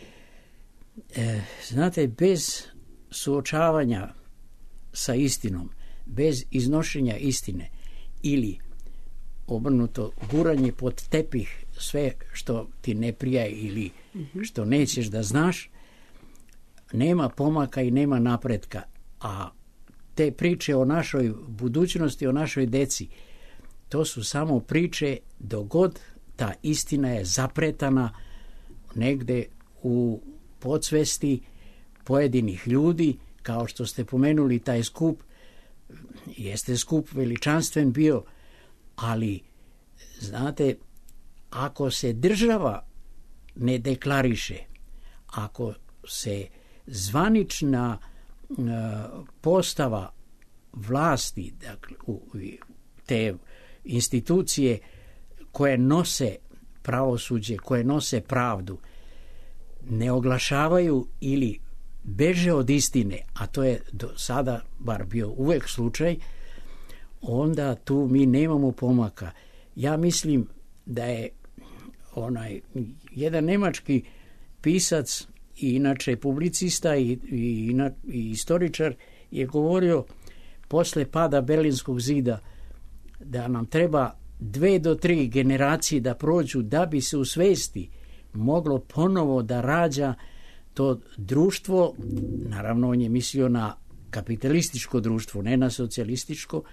E, znate, bez suočavanja sa istinom, bez iznošenja istine ili obrnuto guranje pod tepih sve što ti ne prija ili mm-hmm. što nećeš da znaš, nema pomaka i nema napretka. A te priče o našoj budućnosti, o našoj deci, to su samo priče dok god ta istina je zapretana negde u podsvesti pojedinih ljudi, kao što ste pomenuli taj skup, jeste skup veličanstven bio, ali, znate, ako se država ne deklariše, ako se zvanična uh, postava vlasti, dakle, u, te institucije koje nose pravosuđe, koje nose pravdu, ne oglašavaju ili beže od istine, a to je do sada bar bio uvek slučaj, onda tu mi nemamo pomaka. Ja mislim da je onaj jedan nemački pisac i inače publicista i, i, i istoričar je govorio posle pada Berlinskog zida da nam treba dve do tri generacije da prođu da bi se u svesti moglo ponovo da rađa to društvo, naravno on je mislio na kapitalističko društvo, ne na socijalističko,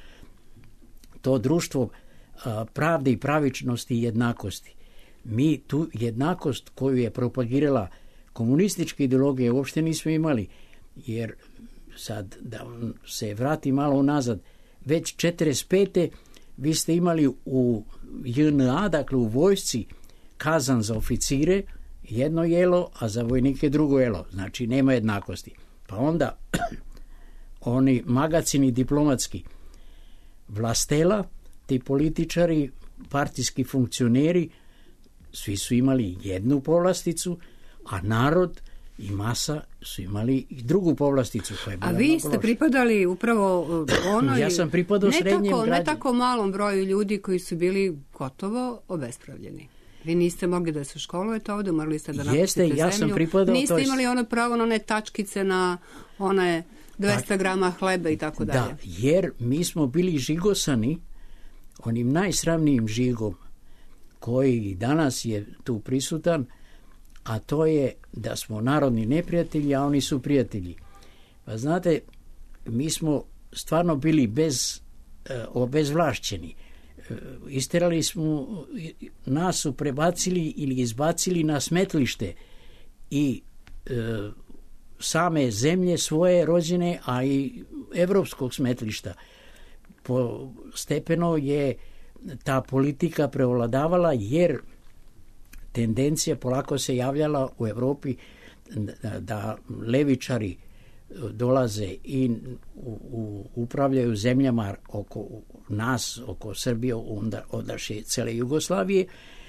to društvo a, pravde i pravičnosti i jednakosti. Mi tu jednakost koju je propagirala komunistička ideologija uopšte nismo imali, jer sad da se vrati malo unazad, već četrdeset pete vi ste imali u J N A, dakle u vojsci, kazan za oficire, jedno jelo, a za vojnike drugo jelo. Znači, nema jednakosti. Pa onda oni magacini diplomatski vlastela, ti političari, partijski funkcioneri, svi su imali jednu povlasticu, a narod i masa su imali i drugu povlasticu. Koja je bila a vi ste loša. Pripadali upravo onoj... Ja sam pripadao srednjem građaninu. Ne tako malom broju ljudi koji su bili gotovo obespravljeni. Vi niste mogli da se školujete ovde, morali ste da napustite zemlju. Ja sam pripadao, niste to imali ono pravo na one tačkice, na one dvesta grama hleba i tako dalje. Da, jer mi smo bili žigosani onim najsramnijim žigom koji danas je tu prisutan, a to je da smo narodni neprijatelji, a oni su prijatelji. Pa znate, mi smo stvarno bili bez, obezvlašćeni. Isterali smo, nas su prebacili ili izbacili na smetlište i e, same zemlje svoje rođene, a i evropskog smetlišta. Postepeno je ta politika prevladavala, jer tendencija polako se javljala u Evropi da, da levičari dolaze i u, u, upravljaju zemljama oko nas, oko Srbije, onda odaše cele Jugoslavije,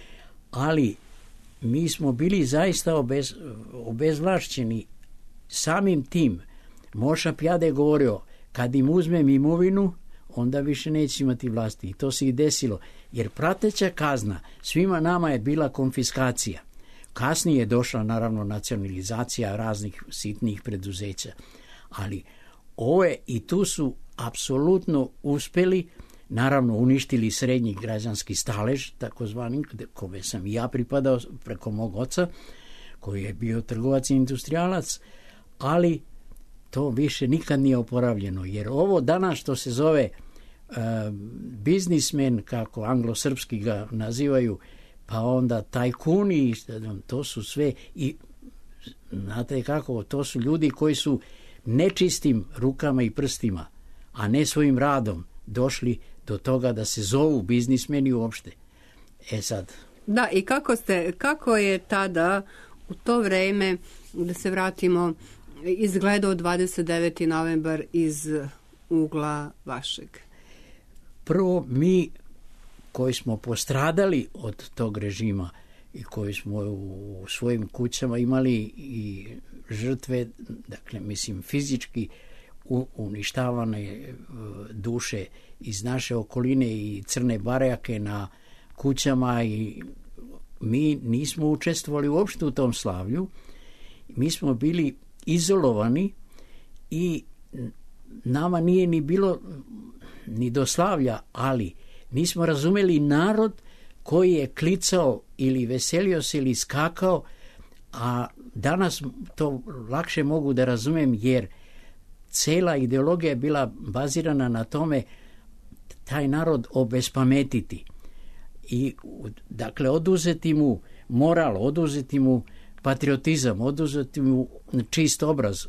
ali mi smo bili zaista obez, obezvlašćeni samim tim. Moša Pjade je govorio, kad im uzmem imovinu, onda više neće imati vlasti. I to se i desilo, jer prateća kazna svima nama je bila konfiskacija. Kasnije je došla naravno nacionalizacija raznih sitnih preduzeća, ali ove i tu su apsolutno uspeli, naravno uništili srednji građanski stalež, takozvani, kome sam i ja pripadao preko mog oca, koji je bio trgovac i industrijalac, ali to više nikad nije oporavljeno, jer ovo danas što se zove uh, biznismen, kako anglosrpski ga nazivaju, pa onda tajkuni, to su sve, i znate kako, to su ljudi koji su nečistim rukama i prstima, a ne svojim radom, došli do toga da se zovu biznismeni uopšte. E sad. Da, i kako ste, kako je tada, u to vreme, da se vratimo, izgledao dvadeset deveti novembar iz ugla vašeg? Prvo, mi koji smo postradali od tog režima i koji smo u svojim kućama imali i žrtve, dakle, mislim, fizički uništavane duše iz naše okoline i crne barjake na kućama, i mi nismo učestvovali uopšte u tom slavlju. Mi smo bili izolovani i nama nije ni bilo ni do slavlja, ali nismo razumeli narod koji je klicao ili veselio se ili skakao, a danas to lakše mogu da razumem, jer cela ideologija je bila bazirana na tome taj narod obespametiti i, dakle, oduzeti mu moral, oduzeti mu patriotizam, oduzeti mu čist obraz,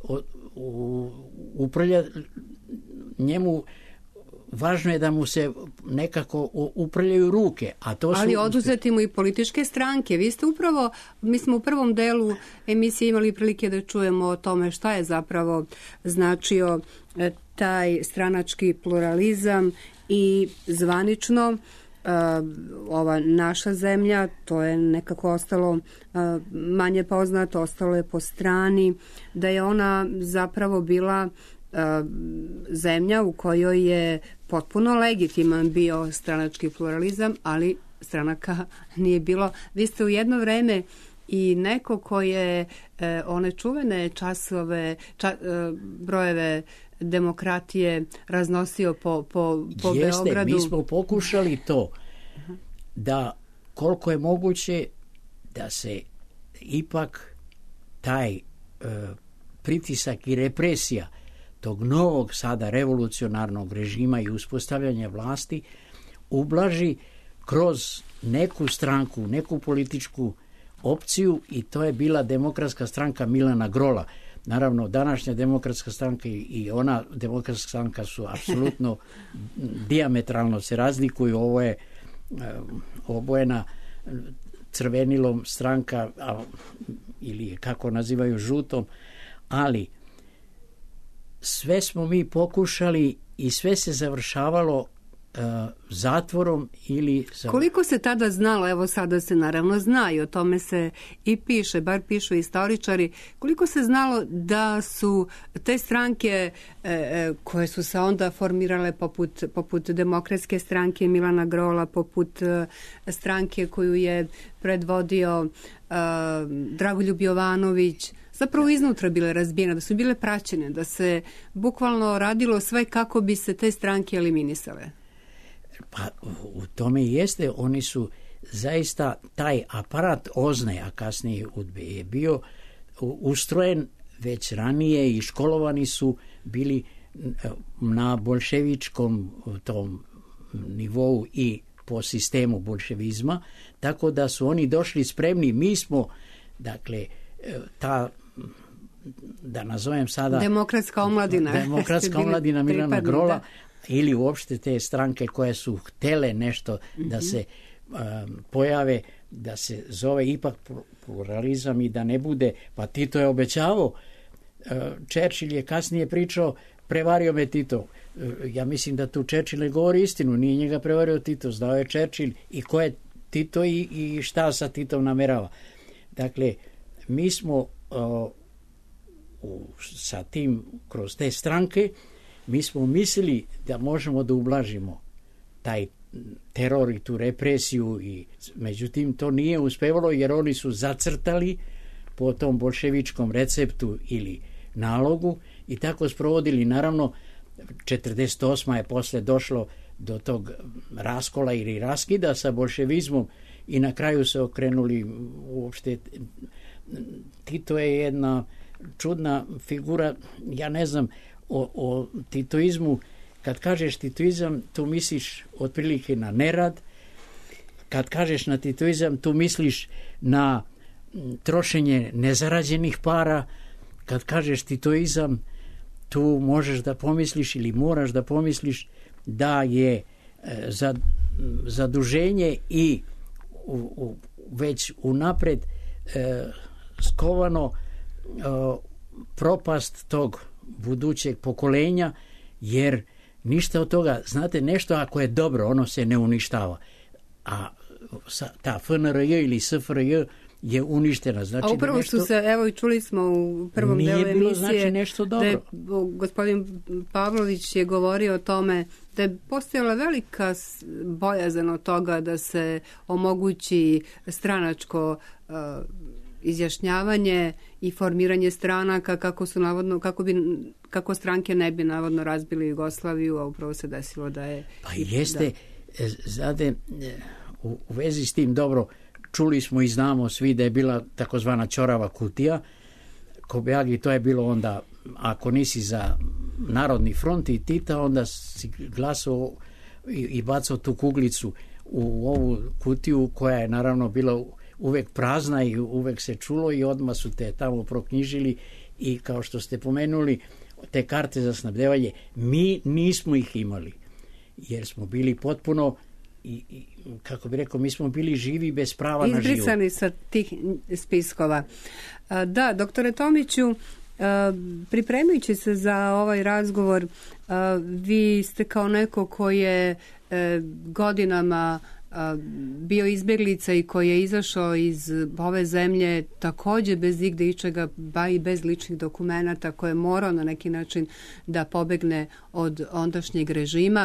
uprlja njemu. Važno je da mu se nekako uprljaju ruke. A to su... Ali oduzeti mu i političke stranke. Vi ste upravo, mi smo u prvom delu emisije imali prilike da čujemo o tome šta je zapravo značio taj stranački pluralizam i zvanično Uh, ova naša zemlja, to je nekako ostalo uh, manje poznato, ostalo je po strani, da je ona zapravo bila uh, zemlja u kojoj je potpuno legitiman bio stranački pluralizam, ali stranaka nije bilo. Vi ste u jedno vreme i neko ko je uh, one čuvene časove, ča, uh, brojeve demokratije raznosio po, po, po Jeste, Beogradu. Mi smo pokušali to da koliko je moguće da se ipak taj e, pritisak i represija tog novog sada revolucionarnog režima i uspostavljanja vlasti ublaži kroz neku stranku, neku političku opciju, i to je bila Demokratska stranka Milana Grola. Naravno, današnja Demokratska stranka i ona Demokratska stranka su apsolutno dijametralno se razlikuju. Ovo je obojena crvenilom stranka, a, ili kako nazivaju žutom, ali sve smo mi pokušali i sve se završavalo zatvorom ili... Za... Koliko se tada znalo, evo sada se naravno zna i o tome se i piše, bar pišu istoričari, koliko se znalo da su te stranke e, koje su se onda formirale poput, poput Demokratske stranke Milana Grola, poput e, stranke koju je predvodio e, Dragoljub Jovanović, zapravo iznutra bile razbijene, da su bile praćene, da se bukvalno radilo sve kako bi se te stranke eliminisale? Pa u tome i jeste, oni su zaista, taj aparat OZNE, a kasnije UDBE, je bio ustrojen već ranije i školovani su bili na bolševičkom tom nivou i po sistemu bolševizma, tako da su oni došli spremni. Mi smo, dakle, ta, da nazovem sada... Demokratska omladina. Demokratska omladina Milana Grola, ili uopšte te stranke koje su htele nešto mm-hmm. da se um, pojave, da se zove ipak pluralizam i da ne bude, pa Tito je obećavao, uh, Churchill je kasnije pričao, prevario me Tito. Uh, ja mislim da tu Churchill ne govori istinu, nije njega prevario Tito, znao je Churchill i ko je Tito i, i šta sa Titom namerava. Dakle, mi smo uh, u, sa tim, kroz te stranke, mi smo mislili da možemo da ublažimo taj teror i tu represiju, i međutim to nije uspevalo jer oni su zacrtali po tom bolševičkom receptu ili nalogu i tako sprovodili. Naravno, četrdeset osma je posle došlo do tog raskola ili raskida sa bolševizmom i na kraju se okrenuli uopšte. Tito je jedna čudna figura, ja ne znam, O, o titoizmu, kad kažeš titoizam, tu misliš otprilike na nerad, kad kažeš na titoizam, tu misliš na trošenje nezarađenih para, kad kažeš titoizam, tu možeš da pomisliš ili moraš da pomisliš da je e, za, zaduženje i u, u, već unapred e, skovano e, propast tog budućeg pokolenja, jer ništa od toga, znate, nešto ako je dobro, ono se ne uništava. A ta F N R J ili S F R J je uništena. Znači, a upravo nešto... su se, evo i čuli smo u prvom nije delu bilo, emisije, znači, nešto dobro. Da je gospodin Pavlović je govorio o tome da je postojala velika bojazan od toga da se omogući stranačko uh, izjašnjavanje i formiranje stranaka kako su navodno, kako bi kako stranke ne bi navodno razbili Jugoslaviju, a upravo se desilo da je... Pa jeste, da. Znate, u, u vezi s tim, dobro, čuli smo i znamo svi da je bila takozvana ćorava kutija, Kobjagi, to je bilo onda, ako nisi za Narodni front i Tita, onda si glasao i, i bacao tu kuglicu u ovu kutiju koja je naravno bila uvek prazna i uvek se čulo i odmah su te tamo proknjižili i kao što ste pomenuli, te karte za snabdevanje, mi nismo ih imali, jer smo bili potpuno, i, i, kako bi rekao, mi smo bili živi bez prava na život. Izbrisani sa tih spiskova. Da, doktore Tomiću, pripremajući se za ovaj razgovor, vi ste kao neko ko je godinama bio izbjeglica i koji je izašao iz ove zemlje također bez igde ičega, ba i bez ličnih dokumenata, koje je morao na neki način da pobegne od ondašnjeg režima.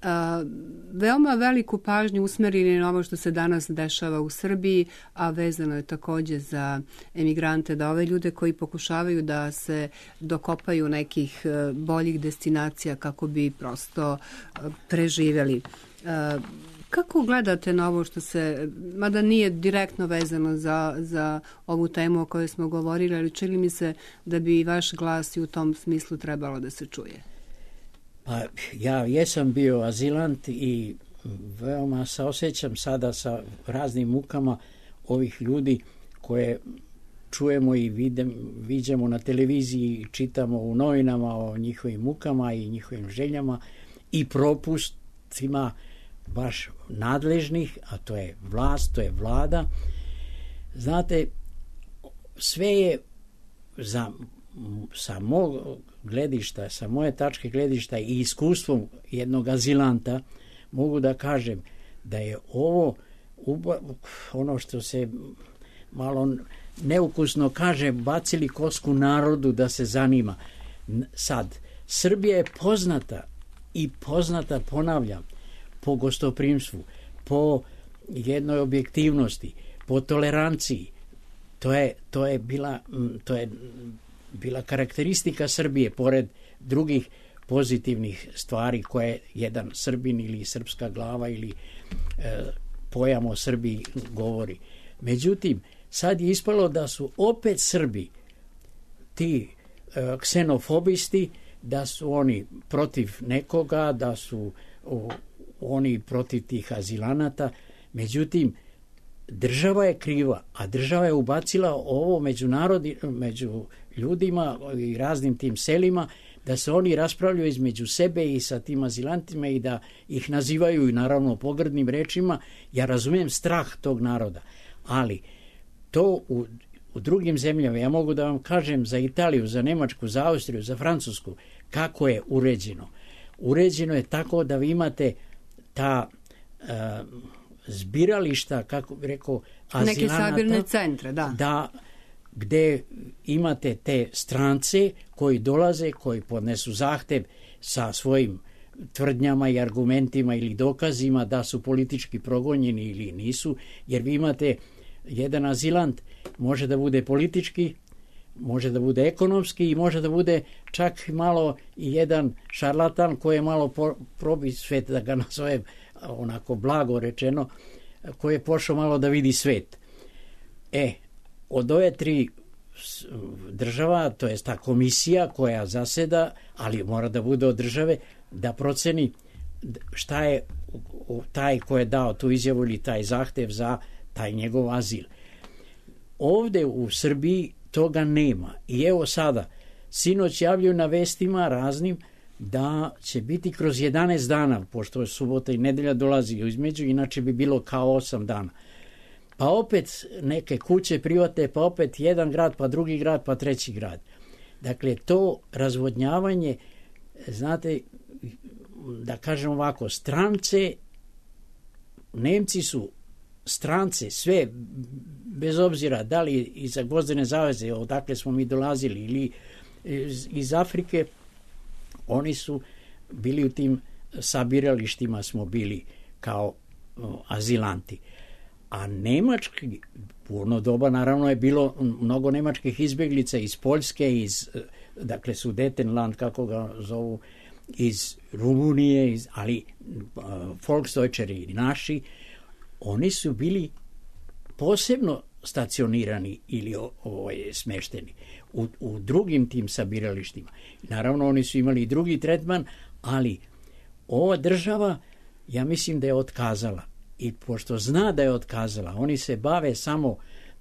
Veoma veliku pažnju usmerili na ovo što se danas dešava u Srbiji, a vezano je također za emigrante, da ove ljude koji pokušavaju da se dokopaju nekih boljih destinacija kako bi prosto preživjeli. Kako gledate na ovo što se, mada nije direktno vezano za, za ovu temu o kojoj smo govorili, ali čini mi se da bi vaš glas i u tom smislu trebalo da se čuje? Pa ja jesam bio azilant i veoma se osjećam sada sa raznim mukama ovih ljudi koje čujemo i videm, viđamo na televiziji, čitamo u novinama o njihovim mukama i njihovim željama i propustima baš nadležnih, a to je vlast, to je vlada. Znate, sve je za, sa mog gledišta, sa moje tačke gledišta i iskustvom jednog azilanta, mogu da kažem da je ovo ono što se malo neukusno kaže, bacili kosku narodu da se zanima. Sad, Srbija je poznata i poznata, ponavljam, po gostoprimstvu, po jednoj objektivnosti, po toleranciji. To je, to je bila, to je bila karakteristika Srbije, pored drugih pozitivnih stvari koje jedan Srbin ili srpska glava ili e, pojam o Srbiji govori. Međutim, sad je ispalo da su opet Srbi ti e, ksenofobisti, da su oni protiv nekoga, da su o, oni protiv tih azilanata. Međutim, država je kriva, a država je ubacila ovo među, narodi, među ljudima i raznim tim selima, da se oni raspravljaju između sebe i sa tim azilantima i da ih nazivaju i naravno pogrdnim rečima. Ja razumijem strah tog naroda, ali to u, u drugim zemljama, ja mogu da vam kažem za Italiju, za Nemačku, za Austriju, za Francusku, kako je uređeno. Uređeno je tako da vi imate ta uh, zbirališta, kako bi rekao, azilanata. Neke sabirne centre, da. Da, gde imate te strance koji dolaze, koji podnesu zahtev sa svojim tvrdnjama i argumentima ili dokazima da su politički progonjeni ili nisu, jer vi imate jedan azilant, može da bude politički, može da bude ekonomski i može da bude čak malo i jedan šarlatan koji je malo probi svet, da ga nazovem onako blago rečeno, koji je pošao malo da vidi svet. E, od ove tri država, to je ta komisija koja zaseda, ali mora da bude od države, da proceni šta je taj ko je dao tu izjavu ili taj zahtev za taj njegov azil. Ovde u Srbiji toga nema. I evo sada, sinoć javljaju na vestima raznim da će biti kroz jedanaest dana, pošto je subota i nedelja dolazi između, inače bi bilo kao osam dana. Pa opet neke kuće private, pa opet jedan grad, pa drugi grad, pa treći grad. Dakle, to razvodnjavanje, znate, da kažem ovako, strance, Nemci su strance, sve, bez obzira da li iza Gvozdene zaveze, odakle smo mi dolazili, ili iz, iz Afrike, oni su bili u tim sabiralištima, smo bili kao o, azilanti. A nemački, u ono doba naravno je bilo mnogo nemačkih izbjeglica iz Poljske, iz, dakle Sudetenland, kako ga zovu, iz Rumunije, iz, ali uh, Volksdeutscheri naši, oni su bili posebno stacionirani ili o, o, smešteni u, u drugim tim sabiralištima. Naravno, oni su imali i drugi tretman, ali ova država, ja mislim da je otkazala. I pošto zna da je otkazala, oni se bave samo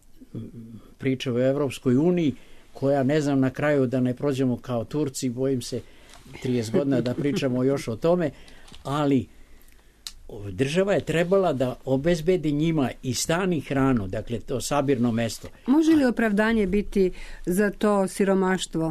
pričaju o Evropskoj uniji, koja, ne znam, na kraju da ne prođemo kao Turci, bojim se trideset godina da pričamo još o tome, ali država je trebala da obezbedi njima i stan i hranu, dakle to sabirno mesto. Može li opravdanje biti za to siromaštvo?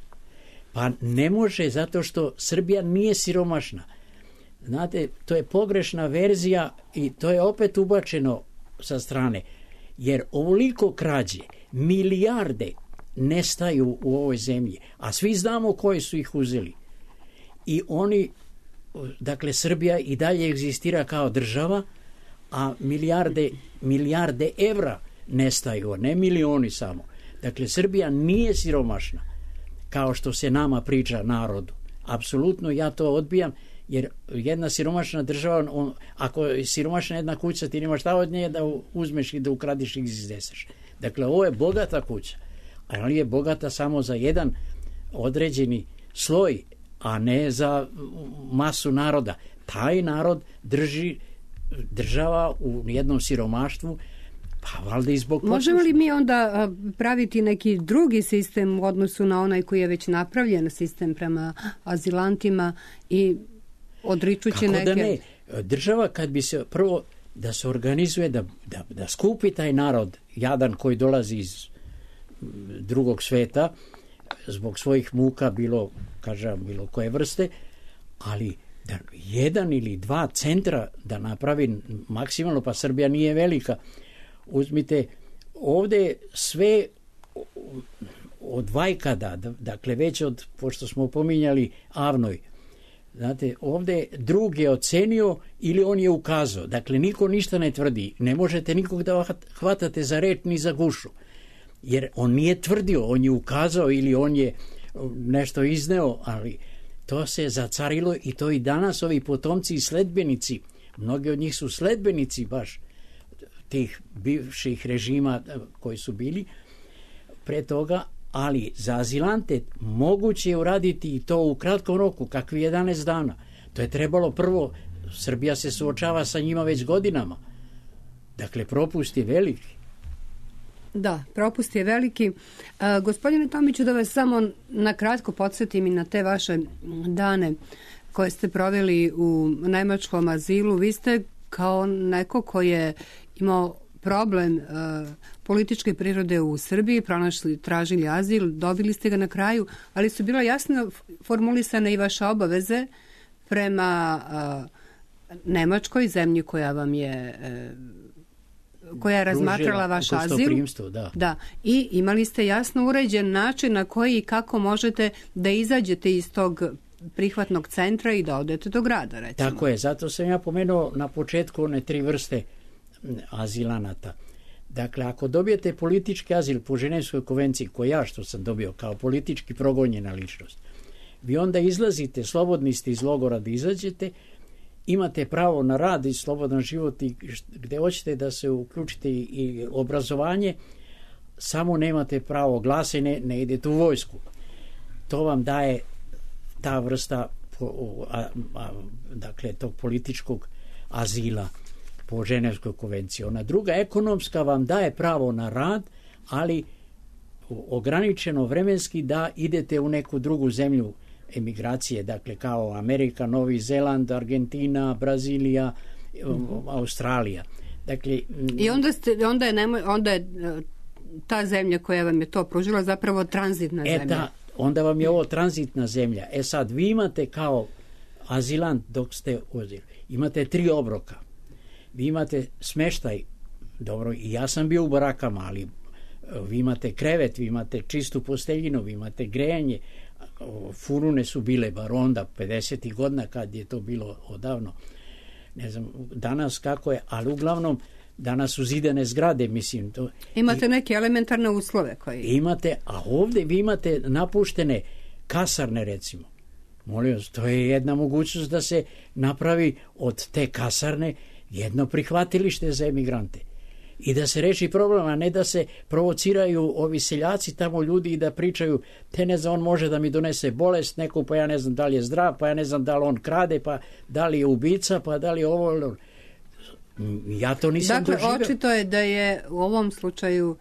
Pa ne može, zato što Srbija nije siromašna. Znate, to je pogrešna verzija i to je opet ubačeno sa strane, jer ovoliko krađe, milijarde nestaju u ovoj zemlji, a svi znamo koji su ih uzeli. I oni, dakle, Srbija i dalje egzistira kao država, a milijarde, milijarde evra nestaju, ne milioni samo. Dakle, Srbija nije siromašna, kao što se nama priča narodu. Apsolutno ja to odbijam, jer jedna siromašna država, on, ako je siromašna jedna kuća, ti nemaš šta od nje da uzmeš i da ukradiš i izneseš. Dakle, ovo je bogata kuća, ali je bogata samo za jedan određeni sloj, a ne za masu naroda. Taj narod drži država u jednom siromaštvu, pa valjda i zbog... Možemo li mi onda praviti neki drugi sistem u odnosu na onaj koji je već napravljen, sistem prema azilantima i odričući neke... Kako da ne? Država kad bi se prvo da se organizuje, da, da, da skupi taj narod, jadan koji dolazi iz drugog sveta, zbog svojih muka, bilo, kažem, bilo koje vrste, ali da jedan ili dva centra da napravi maksimalno, pa Srbija nije velika. Uzmite, ovde sve od Vajkada, dakle već od, pošto smo pominjali Avnoj, znate, ovde drug je ocenio ili on je ukazao. Dakle, niko ništa ne tvrdi. Ne možete nikog da hvatate za reč ni za gušu. Jer on nije tvrdio, on je ukazao ili on je nešto izneo, ali to se zacarilo i to i danas ovi potomci i sledbenici, mnogi od njih su sledbenici baš tih bivših režima koji su bili pre toga, ali za azilante moguće je uraditi i to u kratkom roku, kakvi jedanaest dana. To je trebalo prvo, Srbija se suočava sa njima već godinama. Dakle, propust je veliki. Da, propust je veliki. E, gospodine Tomiću, da vas samo na kratko podsjetim i na te vaše dane koje ste proveli u nemačkom azilu. Vi ste kao neko ko je imao problem e, političke prirode u Srbiji, pronašli, tražili azil, dobili ste ga na kraju, ali su bila jasno formulisane i vaše obaveze prema e, Nemačkoj, zemlji koja vam je e, koja je razmatrala vaš azil. Da. Da. I imali ste jasno uređen način na koji i kako možete da izađete iz tog prihvatnog centra i da odete do grada, recimo. Tako je, zato sam ja pomenuo na početku one tri vrste azilanata. Dakle, ako dobijete politički azil po Ženevskoj konvenciji, koji ja što sam dobio kao politički progonjena ličnost, vi onda izlazite, slobodni ste iz logora da izađete, imate pravo na rad i slobodan život i gde hoćete da se uključite i obrazovanje, samo nemate pravo glasa i ne, ne idete u vojsku. To vam daje ta vrsta a, a, dakle tog političkog azila po Ženevskoj konvenciji. Ona druga, ekonomska, vam daje pravo na rad, ali ograničeno vremenski da idete u neku drugu zemlju emigracije, dakle kao Amerika, Novi Zeland, Argentina, Brazilija, mm-hmm. Australija. Dakle, i onda, ste, onda, je nemoj, onda je ta zemlja koja vam je to pružila zapravo tranzitna e, zemlja. Ta, onda vam je ovo tranzitna zemlja. E sad, vi imate kao azilant dok ste u azilu, imate tri obroka. Vi imate smeštaj, dobro, i ja sam bio u barakama, ali vi imate krevet, vi imate čistu posteljinu, vi imate grejanje, furune su bile bar onda pedesetih godina kad je to bilo odavno, ne znam danas kako je, ali uglavnom danas su zidane zgrade, mislim to. Imate I, neke elementarne uslove koji imate, a ovdje vi imate napuštene kasarne, recimo, molim vas, to je jedna mogućnost da se napravi od te kasarne jedno prihvatilište za emigrante i da se reši problem, a ne da se provociraju ovi seljaci tamo ljudi i da pričaju, te ne znam, on može da mi donese bolest neku, pa ja ne znam da li je zdrav, pa ja ne znam da li on krade, pa da li je ubica, pa da li je ovo. Ja to nisam dakle, doživio. Dakle, očito je da je u ovom slučaju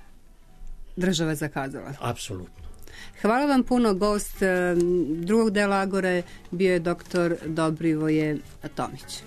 država zakazala. Apsolutno. Hvala vam puno. Gost drugog dela Agore bio je doktor Dobrivoje Tomić.